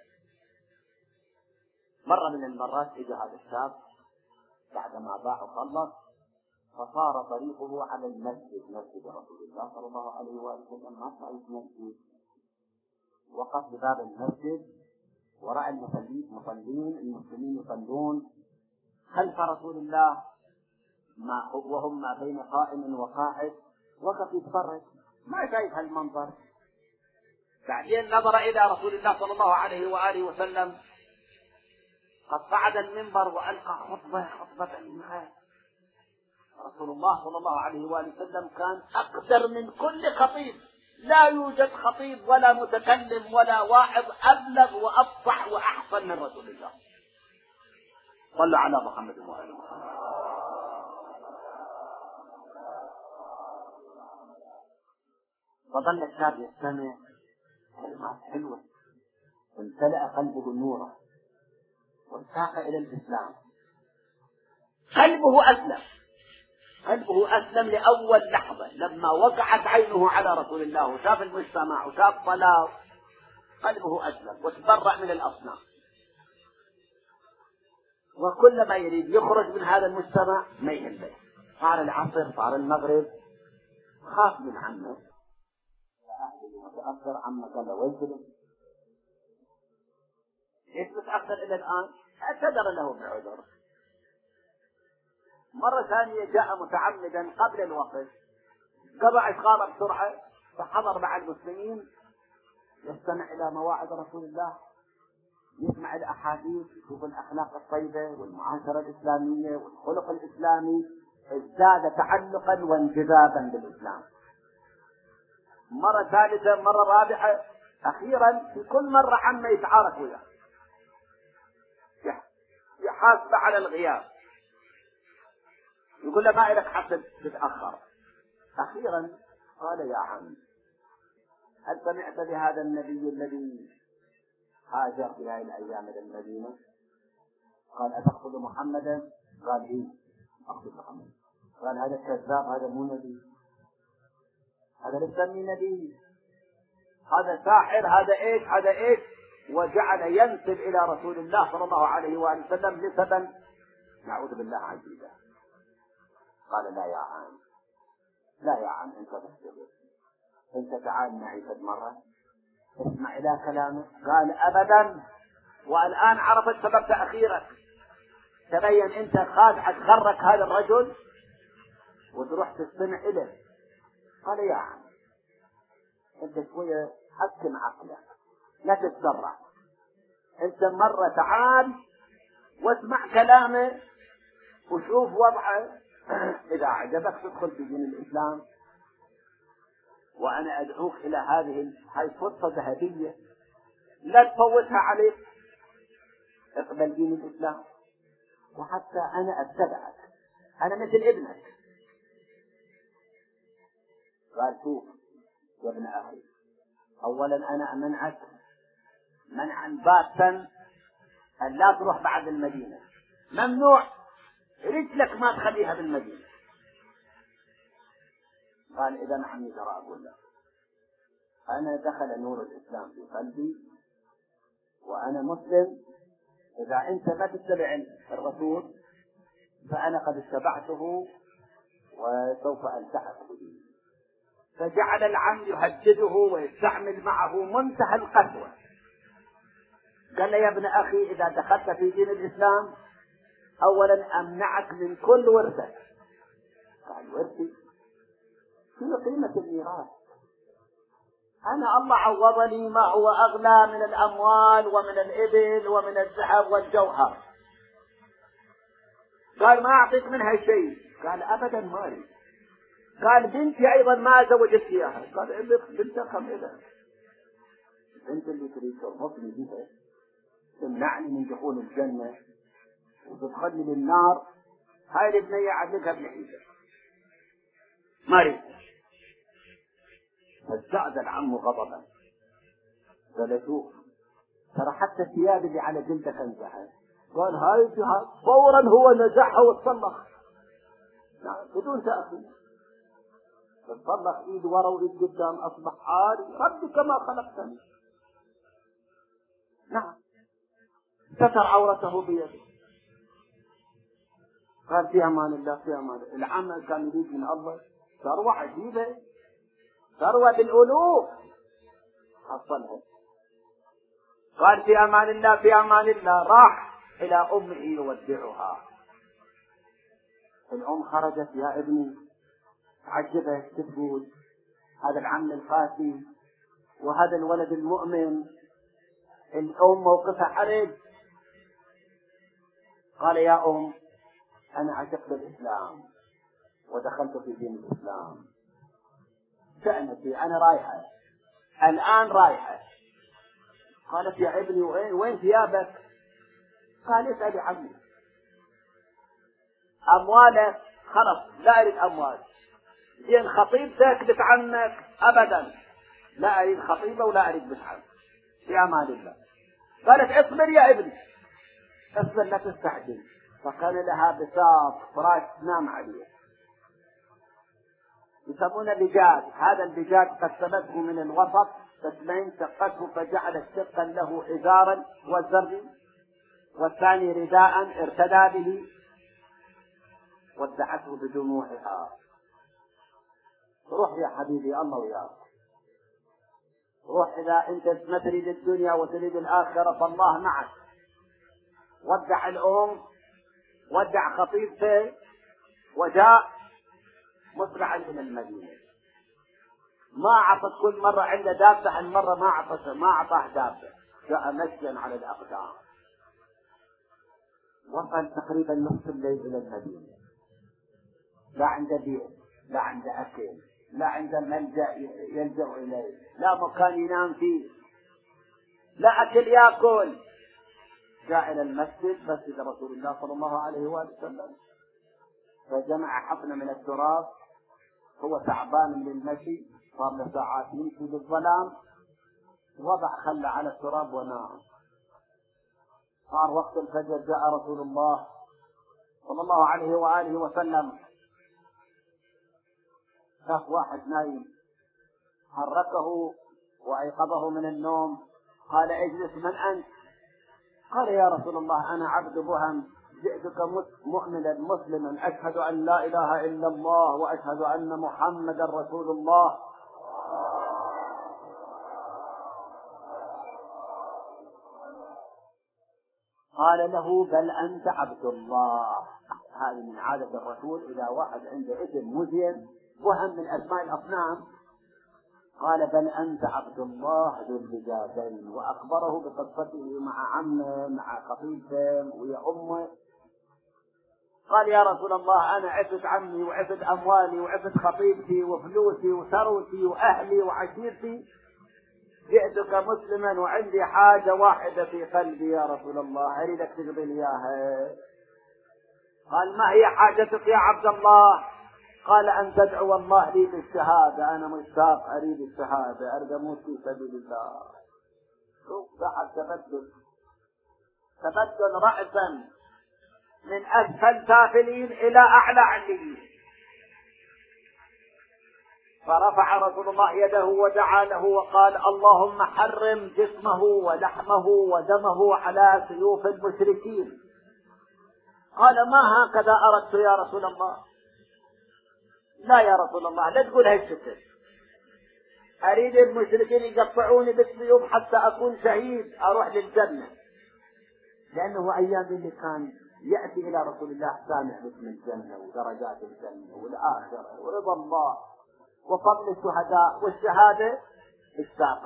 مرة من المرات إجا هذا الشاب بعدما باع وخلص، فصار طريقه على المسجد، مسجد رسول الله صلى الله عليه وسلم. ما رأيت مسجد، وقف بباب المسجد ورأى المصلين المسلمين يصلون خلف رسول الله وهم ما بين قائم وقاعد، وقف يتفرج ما شايف هالمنظر. بعدين نظر إلى رسول الله صلى الله عليه وآله وسلم قد صعد المنبر وألقى خطبة المعاد. رسول الله صلى الله عليه وآله وسلم كان أقدر من كل خطيب، لا يوجد خطيب ولا متكلم ولا واعظ أبلغ وأفصح وأحسن من رسول الله. صلوا على محمد وآله محمد. فظل الشاب يستمع كلمات حلوة، امتلأ قلبه نورا وانساق إلى الإسلام. قلبه أسلم لأول لحظة لما وقعت عينه على رسول الله وشاف المجتمع وشاف صلاة، قلبه أسلم وتبرأ من الأصنام. وكل ما يريد يخرج من هذا المجتمع ما يهمه، صار العصر صار المغرب خاف من عمه، متأخر عمه قال له وين ليش متأخر إلى الآن؟ اعتذر له بعذر. مرة ثانية جاء متعمدا قبل الوقت، قطع إشغاله بسرعة فحضر مع المسلمين يستمع إلى مواعظ رسول الله، يسمع الأحاديث، يشوف الأخلاق الطيبة والمعاشرة الإسلامية والخلق الإسلامي، ازداد تعلقا وانجذابا بالإسلام. مرة ثالثة مرة رابعة، أخيرا في كل مرة عمه يتعارك وياه، يحاسب على الغياب، يقول له ما إلك حتى تتأخر. أخيرا قال يا عم هل سمعت بهذا النبي الذي هاجر في هذه الأيام إلى المدينة؟ قال أتقصد محمدا؟ قال إيه أقصد محمدا. قال هذا الكذاب، هذا مو نبي، هذا نسمي نبي، هذا ساحر، هذا إيش. وجعل ينسب إلى رسول الله صلى الله عليه وآله وسلم نسبا نعوذ بالله عزيزا. قال لا يا عم أنت تحتضر، أنت تعال معي قد مرة اسمع إلى كلامه. قال أبدا، والآن عرفت سبب تأخيرك، تبين أنت خادعك غرك هذا الرجل وتروح تستمع إليه. قال يا عم أنت شوية حكم عقلك، لا تتسرع، أنت مرة تعال واسمع كلامه وشوف وضعه، إذا أعجبك تدخل في دين الإسلام، وأنا أدعوك إلى هاي فرصة ذهبية لا تفوتها عليك، اقبل دين الإسلام وحتى أنا أتبعك، أنا مثل ابنك. قال شوف يا ابن أخي، أولا أنا أمنعك منعا باتا أن لا تروح بعد المدينة، ممنوع رجلك ما تخليها بالمدينة. قال إذا عمي ترى أقول لك أنا دخل نور الإسلام في قلبي وأنا مسلم، إذا أنت ما تتبع الرسول فأنا قد اتبعته وسوف ألتحق به. فجعل العم يهدده ويستعمل معه منتهى القسوة. قال له يا ابن أخي إذا دخلت في دين الإسلام أولا أمنعك من كل ورثك. قال ورثي؟ شنو قيمة الميراث؟ أنا الله عوضني ما هو أغلى من الأموال ومن الإبل ومن الذهب والجوهر. قال ما أعطيك منها شيء. قال أبدا ما أريد. قال بنتي أيضا ما زوجت إياها. قال بنتك خميلة، البنت اللي تريد تربطني بها تمنعني من دخول الجنة وتدخلني للنار، هاي البنية عدلتها بنحيدة. مريض. فازداد العم غضبا، قال شوف ترى حتى الثياب اللي على جلدك انزعها. قال هاي فورا هو نزعها وتصلخ بدون تأخير، تصلخ ايد ورا وايد قدام، اصبح عاري ربي كما خلقتني. نعم، ستر عورته بيده. قال في امان الله في امان الله. العمل كان يريد من الله ثروة عجيبة، ثروة بالالوف حصلها. قال في امان الله في امان الله. راح الى امه يودعها. الام خرجت، يا ابني عجبت تقول هذا العم القاسي وهذا الولد المؤمن. الام موقفها حرج. قال يا ام انا عشقت الاسلام ودخلت في دين الاسلام، شأنتي انا رايحه الان رايحه. قالت يا ابني وين ثيابك؟ قال اسأل عمي. اموالك خلص لا اريد اموال. زين خطيبتك بنت عمك ابدا لا اريد خطيبه ولا اريد بنت عم. في امان الله. قالت اصبر يا ابني اصبر لا تستعجل. فكان لها بساط فراش تنام عليه يسمونه بجاد. هذا البجاد قسمته من الوسط قسمين، شقته فجعلت شقا له حجارا والزرد والثاني رداء ارتدى به، ودعته بدموعها. روح يا حبيبي الله وياك، روح إذا أنت ما تريد الدنيا وتريد الآخرة فالله معك. ودع الأم، ودع خطيبته، وجاء مسرعا إلى المدينة. ما عطت كل مرة عنده دابة، المرة ما أعطاه دابة، جاء مشيا على الأقدام. وصل تقريبا نصف الليل إلى المدينة، لا عنده بيت لا عنده أكل لا عنده ملجأ يلجأ إليه، لا مكان ينام فيه، لا أكل يأكل. جاء إلى المسجد، مسجد رسول الله صلى الله عليه وآله وسلم، فجمع حفنة من التراب. هو تعبان من المشي، صار له ساعات يمشي بالظلام، وضع خله على التراب ونام. صار وقت الفجر، جاء رسول الله صلى الله عليه وآله وسلم، شاف واحد نايم حركه وأيقظه من النوم. قال اجلس، من أنت؟ قال يا رسول الله أنا عبد بهم، جئتك مؤمنا مسلما أشهد أن لا إله إلا الله وأشهد أن محمدا رسول الله. قال له بل أنت عبد الله. هذه من عادة الرسول، إذا واحد عنده اسم مزين وهم من أسماء الأصنام قال بل أنت عبد الله ذو البجادين، وأخبره بقصته مع عمه مع خطيبته ويا أمه. قال يا رسول الله أنا عفت عمي وعفت أموالي وعفت خطيبتي وفلوسي وثروتي وأهلي وعشيرتي، جئتك مسلما وعندي حاجة واحدة في قلبي يا رسول الله أريدك تقضي لي إياها. قال ما هي حاجتك يا عبد الله؟ قال أن تدعو الله لي بالشهادة، أنا مشتاق أريد الشهادة أريد أموت في سبيل الله. شوف بعد تبدل رأسا من أسفل سافلين إلى أعلى عليين. فرفع رسول الله يده ودعا له وقال اللهم حرم جسمه ولحمه ودمه على سيوف المشركين. قال ما هكذا أردت يا رسول الله. لا يا رسول الله لا تقول هالشكل، أريد المشركين يقطعوني بالسيوف حتى أكون شهيد أروح للجنة. لأنه أيام اللي كان يأتي إلى رسول الله سامع باسم الجنة ودرجات الجنة والآخرة ورضا الله وفضل الشهداء والشهادة، اشتاق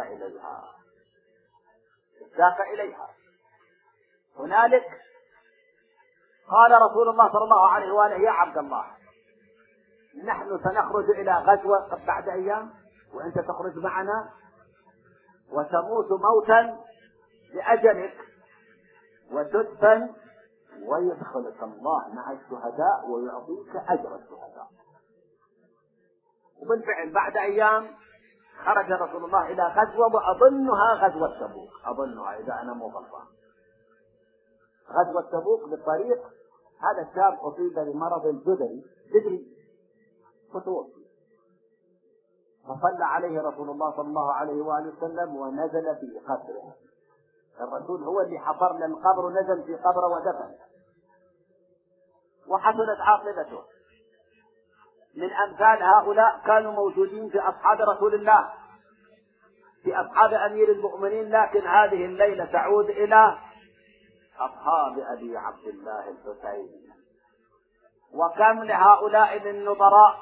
إليها. هنالك قال رسول الله صلى الله عليه وآله يا عبد الله نحن سنخرج إلى غزوة بعد أيام وأنت تخرج معنا وتموت موتا لأجلك وتدفن ويدخلك الله مع الشهداء ويعطيك أجر الشهداء. وبالفعل بعد أيام خرج رسول الله إلى غزوة، وأظنها غزوة تبوك، أظنها إذا أنا مو غلطان، غزوة تبوك. بالطريق هذا الشاب أصيب بمرض جدري فتوفي، فصلى عليه رسول الله صلى الله عليه وآله وسلم ونزل في قبره. الرسول هو اللي حفر له القبر ونزل في قبره ودفن، وحسنت عاقبته. من أمثال هؤلاء كانوا موجودين في أصحاب رسول الله، في أصحاب أمير المؤمنين، لكن هذه الليلة تعود إلى أصحاب أبي عبد الله الحسين. وكم لهؤلاء من نظراء،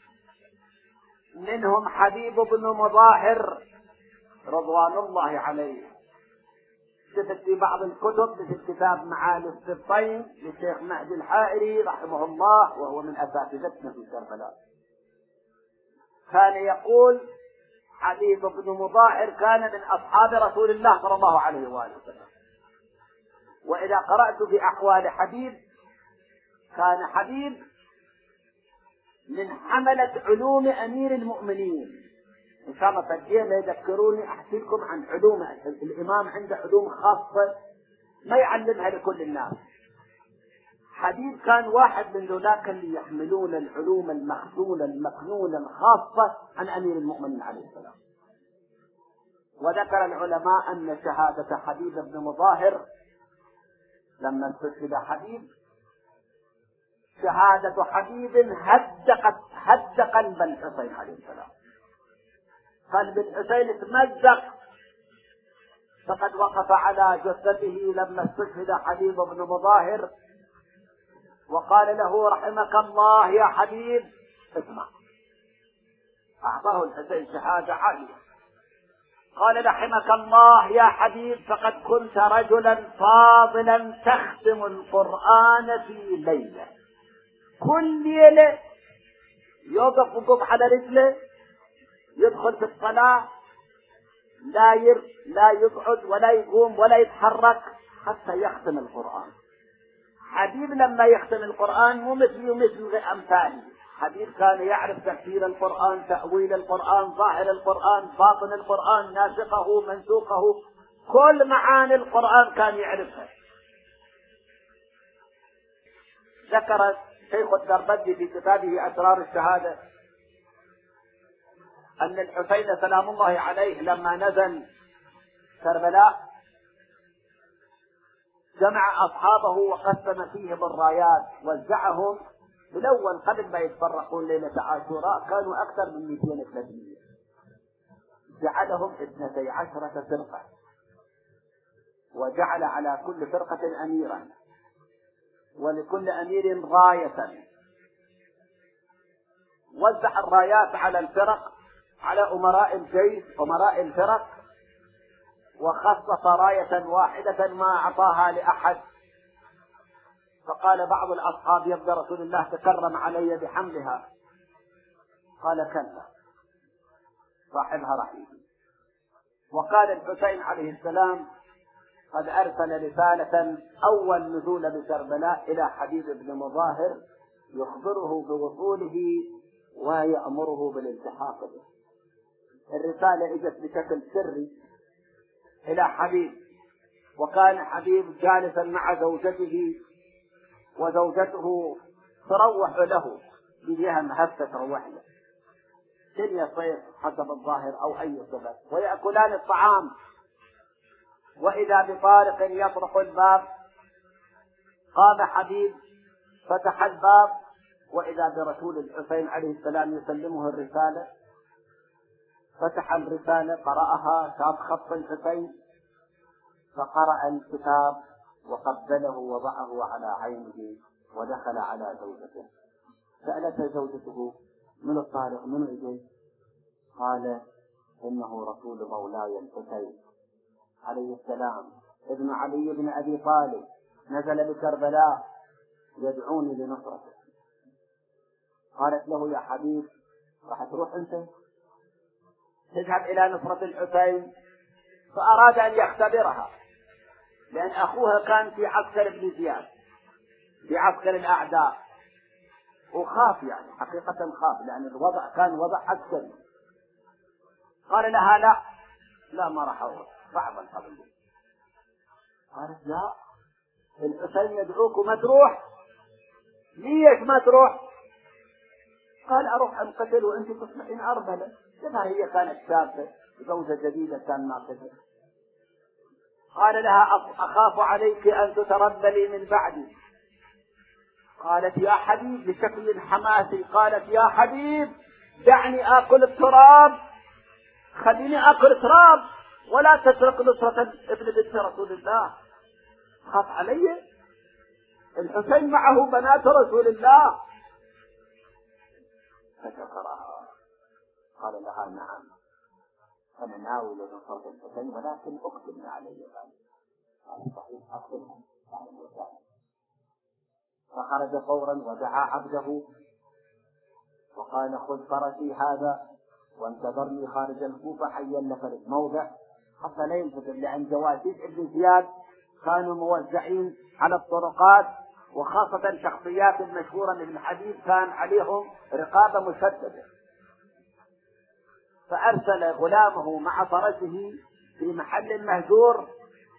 منهم حبيب بن مظاهر رضوان الله عليه. كتب في بعض الكتب مثل كتاب معالي السبطين للشيخ مهدي الحائري رحمه الله، وهو من أساتذتنا في كربلاء، كان يقول حبيب بن مظاهر كان من أصحاب رسول الله صلى الله عليه وآله وسلم. وإذا قرأت في أحوال حبيب، كان حبيب من حملة علوم أمير المؤمنين. إن شاء الله تجينا يذكروني أحكي لكم عن علوم الإمام، عنده علوم خاصة ما يعلمها لكل الناس. حبيب كان واحد من ذولاك اللي يحملون العلوم المخزونة المكنونة الخاصة عن أمير المؤمنين عليه السلام. وذكر العلماء أن شهادة حبيب بن مظاهر لما استشهد حبيب، شهادة حبيب هد قلب الحسين عليه السلام. قلب الحسين تمزق، فقد وقف على جثته لما استشهد حبيب بن مظاهر وقال له رحمك الله يا حبيب، اسمع. أعطاه الحسين شهادة عالية، قال رحمك الله يا حبيب، فقد كنت رجلا فاضلا تختم القرآن في ليلة، كل ليلة يوقف على رجله، يدخل في الصلاة، لا يقعد ولا يقوم ولا يتحرك حتى يختم القرآن. حبيب لما يختم القرآن مو مثل أمثاله. حبيب كان يعرف تفسير القرآن، تأويل القرآن، ظاهر القرآن، باطن القرآن، ناسخه منسوخه، كل معاني القرآن كان يعرفها. ذكر شيخ الدربندي في كتابه أسرار الشهادة أن الحسين سلام الله عليه لما نزل كربلاء جمع أصحابه وقسم فيهم الرايات، وزعهم. بالأول قبل ما يتفرقون ليلة عاشوراء كانوا أكثر من 200-300، جعلهم 12 فرقة، وجعل على كل فرقة أميرا، ولكل أمير راية. وزع الرايات على الفرق، على أمراء الجيش، أمراء الفرق، وخصص راية واحدة ما أعطاها لأحد. فقال بعض الأصحاب يبدأ رسول الله تكرم علي بحملها، قال كلا، صاحبها رحيم. وقال الحسين عليه السلام قد أرسل رسالة أول نزول بكربلاء إلى حبيب بن مظاهر يخبره بوصوله ويأمره بالالتحاق به. الرسالة اجت بشكل سري إلى حبيب، وكان حبيب جالسا مع زوجته، وزوجته تروح له بجهة هفة تروح له، دنيا صيف حسب الظاهر أو أي سبب، ويأكلان الطعام. وإذا بطارق يطرق الباب، قام حبيب فتح الباب، وإذا برسول الحسين عليه السلام يسلمه الرسالة. فتح الرسالة، قرأها، شاف خط الحسين، فقرأ الكتاب وقبله وضعه على عينه ودخل على زوجته. سألته زوجته من الطارق، من إجي؟ قال إنه رسول مولاي الحسين عليه السلام ابن علي بن أبي طالب، نزل بكربلاء يدعوني لنصرته. قالت له يا حبيب راح تروح أنت تذهب إلى نصرة الحسين؟ فأراد أن يختبرها، لأن أخوها كان في عسكر ابن زياد، في عسكر الأعداء، وخاف يعني حقيقة خاف، لأن الوضع كان وضع عسكري. قال لها لا ما راح أروح، صعب الحضور. قالت لا، الحسين يدعوك وما تروح. ليش ما تروح؟ قال أروح أنقتل وأنت تصبحين أرملة. لما هي كانت شابة زوجة جديدة كان ناقصة. قال لها أخاف عليك أن تتربلي من بعدي. قالت يا حبيب بشكل حماسي، قالت يا حبيب دعني آكل التراب، خليني آكل تراب ولا تسرق نصرة ابن بنت رسول الله. خاف علي، الحسين معه بنات رسول الله. فشكرها. قال لها نعم أنا ناوي لنصرة الحسين ولكن أقدم علي ذلك. قال صحيح أقدمهم. فخرج فورا ودعا عبده وقال خذ فرسي هذا وانتظرني خارج الكوفة حيا لك الموضع حتى لا ينفتر، لأن جواسيس ابن زياد كانوا موزعين على الطرقات، وخاصة شخصيات المشهورة من الحديث كان عليهم رقابة مشددة. فأرسل غلامه مع فرسه في محل مهجور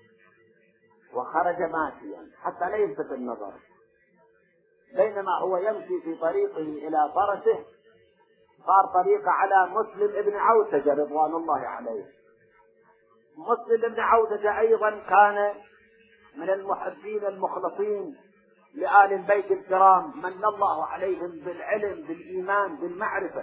وخرج ماشيا حتى لا يلفت النظر. بينما هو يمشي في طريقه إلى فرسه صار طريق على مسلم ابن عوتجة رضوان الله عليه. مسلم ابن عوتجة أيضا كان من المحبين المخلصين لآل البيت الكرام، من الله عليهم بالعلم بالإيمان بالمعرفة.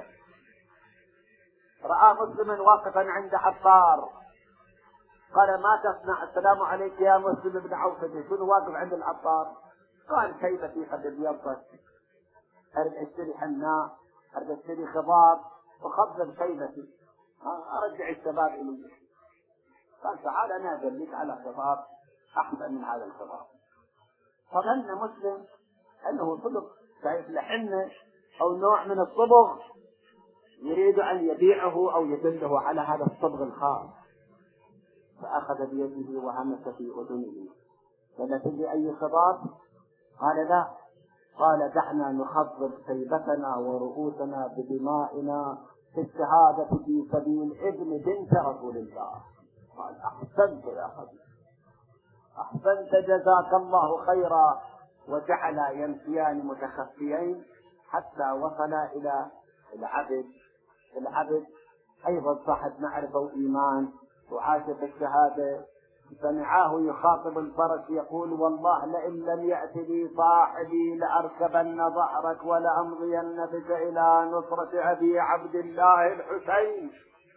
رأى مسلما واقفا عند عطار، قال ما تصنع؟ السلام عليك يا مسلم ابن عوتجة، شنو واقف عند العطار؟ قال شيبتي قد ابيضت، أرد أشتري حناء، أرد أشتري خضار وخضر شيبتي، أرجع الشباب إلي. قال تعال أنا أدلك على خضار أحسن من هذا الخضار. فظن مسلم أنه صدق شايف لحنة أو نوع من الصبغ يريد أن يبيعه أو يدله على هذا الصبغ الخاص، فأخذ بيده وهمس في أذنه قال تجي أي خضار؟ قال لا. قال دعنا نخضر شيبتنا ورؤوسنا بدمائنا في الشهادة في سبيل ابن بنت رسول الله. قال أحسنت يا حبيبي، أحسنت جزاك الله خيرا. وجعل يمشيان متخفيين حتى وصلا إلى العبد أيضا صاحب معرفة وإيمان وعاش في الشهادة. سمعاه يخاطب الفرس يقول والله لئن لم يأت لي صاحبي لأركبن ظهرك ولأمضين بك إلى نصرة أبي عبد الله الحسين.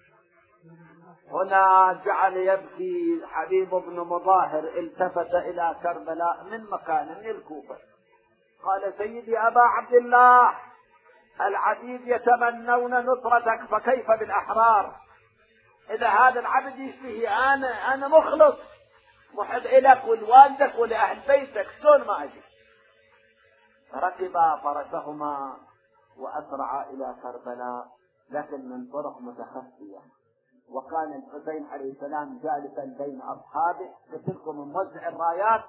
هنا جعل يبكي حبيب بن مظاهر، التفت إلى كربلاء من مكان من الكوفة، قال سيدي أبا عبد الله العبيد يتمنون نصرتك فكيف بالأحرار؟ إذا هذا العبد يشتهي أنا مخلص محب إليك ولوالدك ولأهل بيتك، شلون ما أجي؟ ركبا فرسهما وأسرعا إلى كربلاء لكن من طرق متخفية. وكان الحسين عليه السلام جالسا بين أصحابه بتلك من موزع الرايات،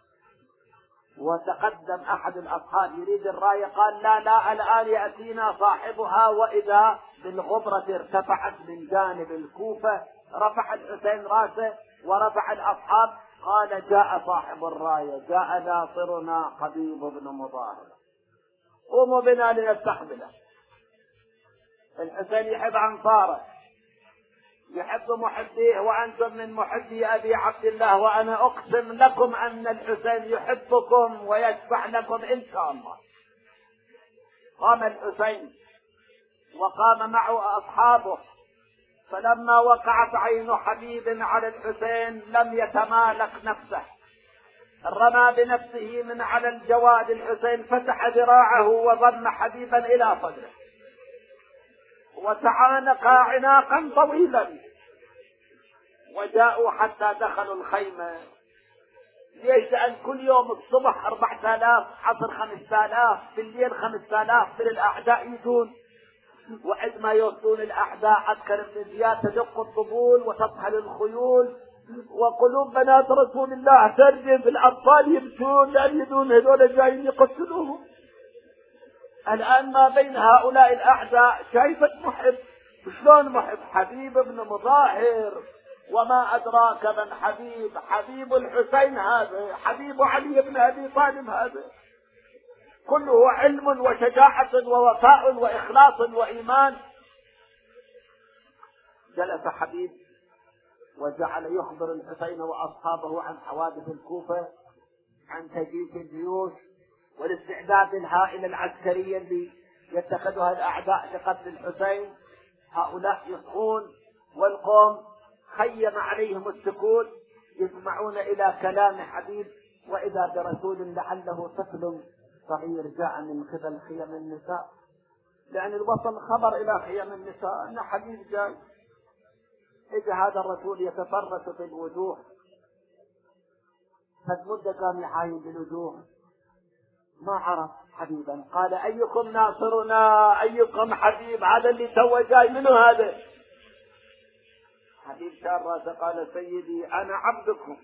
وتقدم أحد الأصحاب يريد الراية قال لا الآن يأتينا صاحبها، وإذا بالغبرة ارتفعت من جانب الكوفة. رفع الحسين راسه ورفع الأصحاب، قال جاء صاحب الراية، جاء ناصرنا حبيب بن مظاهر، قوموا بنا لنستقبله. الحسين يحب أنصاره، يحب محبيه، وأنتم من محبي أبي عبد الله، وأنا أقسم لكم أن الحسين يحبكم ويشفع لكم إن شاء الله. قام الحسين وقام معه أصحابه، فلما وقعت عين حبيب على الحسين لم يتمالك نفسه، رمى بنفسه من على الجواد. الحسين فتح ذراعه وضم حبيبا إلى صدره وتعانقا عناقا طويلا، وجاءوا حتى دخلوا الخيمة. ليش؟ لأن كل يوم الصبح 4000، عصر 5000، بالليل 5000 من الأعداء يجون، وعندما يوصلون الأعداء عسكر بن زياد تدق الطبول وتطحن الخيول، وقلوب بنات رسول الله ترجف، الأطفال يبكون لأن يدون هذول جايين يقتلوهم. الآن ما بين هؤلاء الأعداء شايفة محب، شلون محب؟ حبيب بن مظاهر، وما أدراك من حبيب، حبيب الحسين هذا، حبيب علي بن أبي طالب هذا، كله علم وشجاعة ووفاء وإخلاص وإيمان. جلس حبيب وجعل يخبر الحسين وأصحابه عن حوادث الكوفة، عن تجهيز الجيوش والاستعداد الهائل العسكري اللي يتخذها الأعداء لقتل الحسين. هؤلاء يصغون والقوم خيم عليهم السكوت يسمعون إلى كلام حبيب، وإذا برسول لعله طفل صغير جاء من قبل خيم النساء، لأن الوصل خبر إلى خيم النساء أن حبيب جاء. إذا هذا الرسول يتفرس في الوجوه، قد مدة كان يحاين بالوجوه، ما عرف حبيبا. قال أيكم ناصرنا؟ أيكم حبيب؟ هذا اللي سوى جاي منه هذا. حبيب شار راسه قال سيدي أنا عبدكم،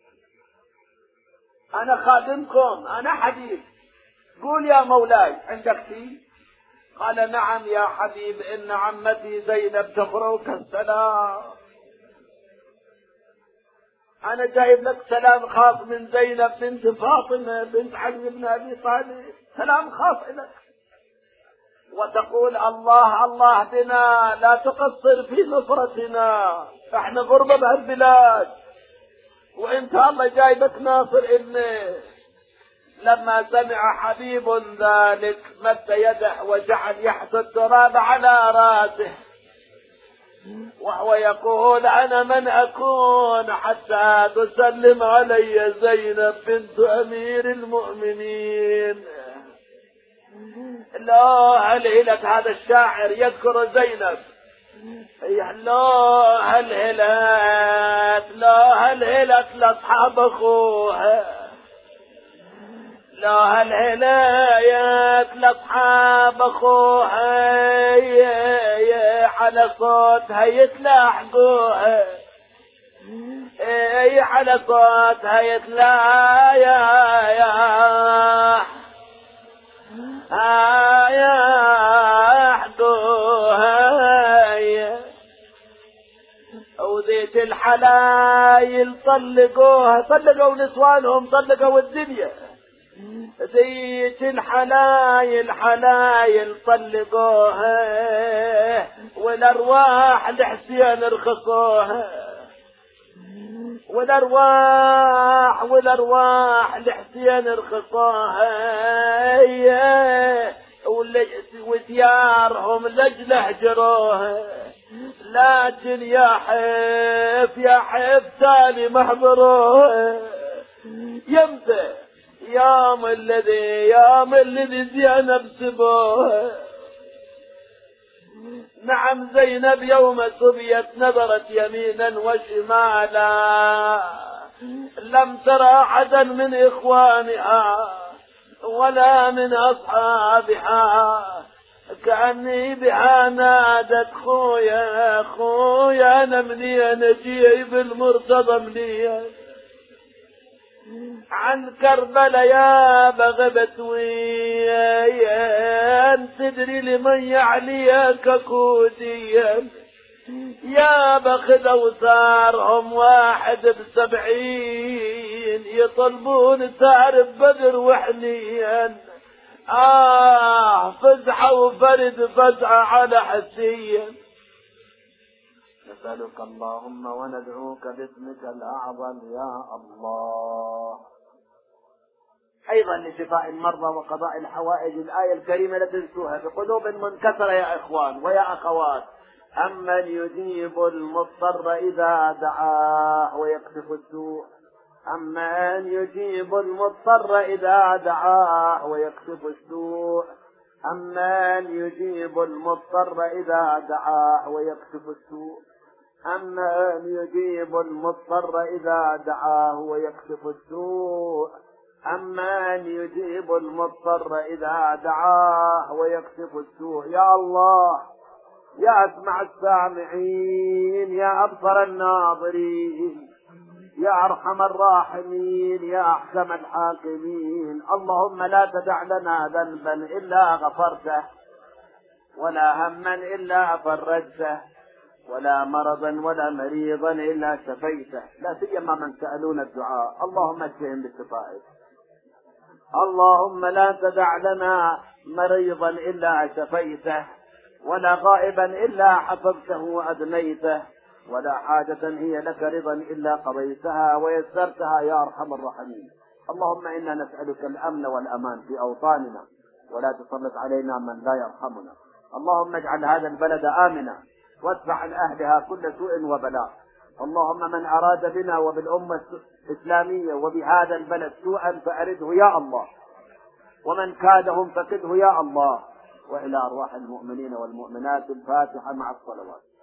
أنا خادمكم، أنا حبيب، قول يا مولاي عندك شيء؟ قال نعم يا حبيب، إن عمتي زينب تقرأك السلام، أنا جايب لك سلام خاص من زينب بنت فاطمة بنت علي بن أبي طالب، سلام خاص لك، وتقول الله الله بنا، لا تقصر في نصرتنا، احنا غربة بهالبلاد وانت الله جايبك ناصر إلنا. لما سمع حبيب ذلك مد يده وجعل يحث التراب على راسه، وهو يقول أنا من أكون حتى تسلم علي زينب بنت أمير المؤمنين. لا هلهلت هذا الشاعر يذكر زينب، لا هلهلت لأصحاب أخوها، لا هلهلت لأصحاب أخوها، على صوتها يتلاحقوها، على صوتها يتلاحقوها، وذيت الحلايل طلقوا نسوانهم، طلقوا الدنيا، ذيت الحلايل طلقوها، والأرواح لحسين رخصوها، والأرواح لحسين رخصوها، وثيارهم لجل هجروها. لكن يا حيف تالي محضروها، يمتى يوم الذي زينب سبوها. نعم زينب يوم سبيت نظرت يمينا وشمالا، لم ترى أحدا من إخوانها ولا من أصحابها، كأني بها نادت خويا أنا منين أجيب المرتضى منين عن كربلا يا بغبت وين، تدري لمن يعليك كوديا، يا بخذ أوثارهم 71 يطلبون تعرف بدر وحنيا، فزعة وفرد فزعة على حسين. نسألك اللهم وندعوك باسمك الأعظم يا الله. أيضا لشفاء المرضى وقضاء الحوائج الآية الكريمة لا تنسوها، بقلوب منكسرة يا إخوان ويا أخوات. أمن يجيب المضطر إذا دعاه ويكشف السوء، أمن يجيب المضطر إذا دعاه ويكشف السوء، أمن يجيب المضطر إذا دعاه ويكشف السوء، أمن يجيب المضطر إذا دعاه ويكشف السوء، أمن يجيب المضطر إذا دعاه ويكشف السوء. يا الله يا أسمع السامعين يا أبصر الناظرين يا أرحم الراحمين يا أحكم الحاكمين. اللهم لا تدع لنا ذنبا إلا غفرته، ولا هما إلا فرجته، ولا مرضا ولا مريضا إلا شفيته، لا سيما من سألون الدعاء. اللهم اشفهم بشفائك. اللهم لا تدع لنا مريضا إلا شفيته، ولا غائبا إلا حفظته وأدنيته، ولا حاجة هي لك رضا إلا قضيتها ويسرتها يا أرحم الراحمين. اللهم إنا نسألك الأمن والأمان في أوطاننا، ولا تسلط علينا من لا يرحمنا. اللهم اجعل هذا البلد آمنا، وادفع عن أهلها كل سوء وبلاء. اللهم من أراد بنا وبالأمة الإسلامية وبهذا البلد سوءا فأرده يا الله، ومن كادهم فكده يا الله. وإلى أرواح المؤمنين والمؤمنات الفاتحة مع الصلوات.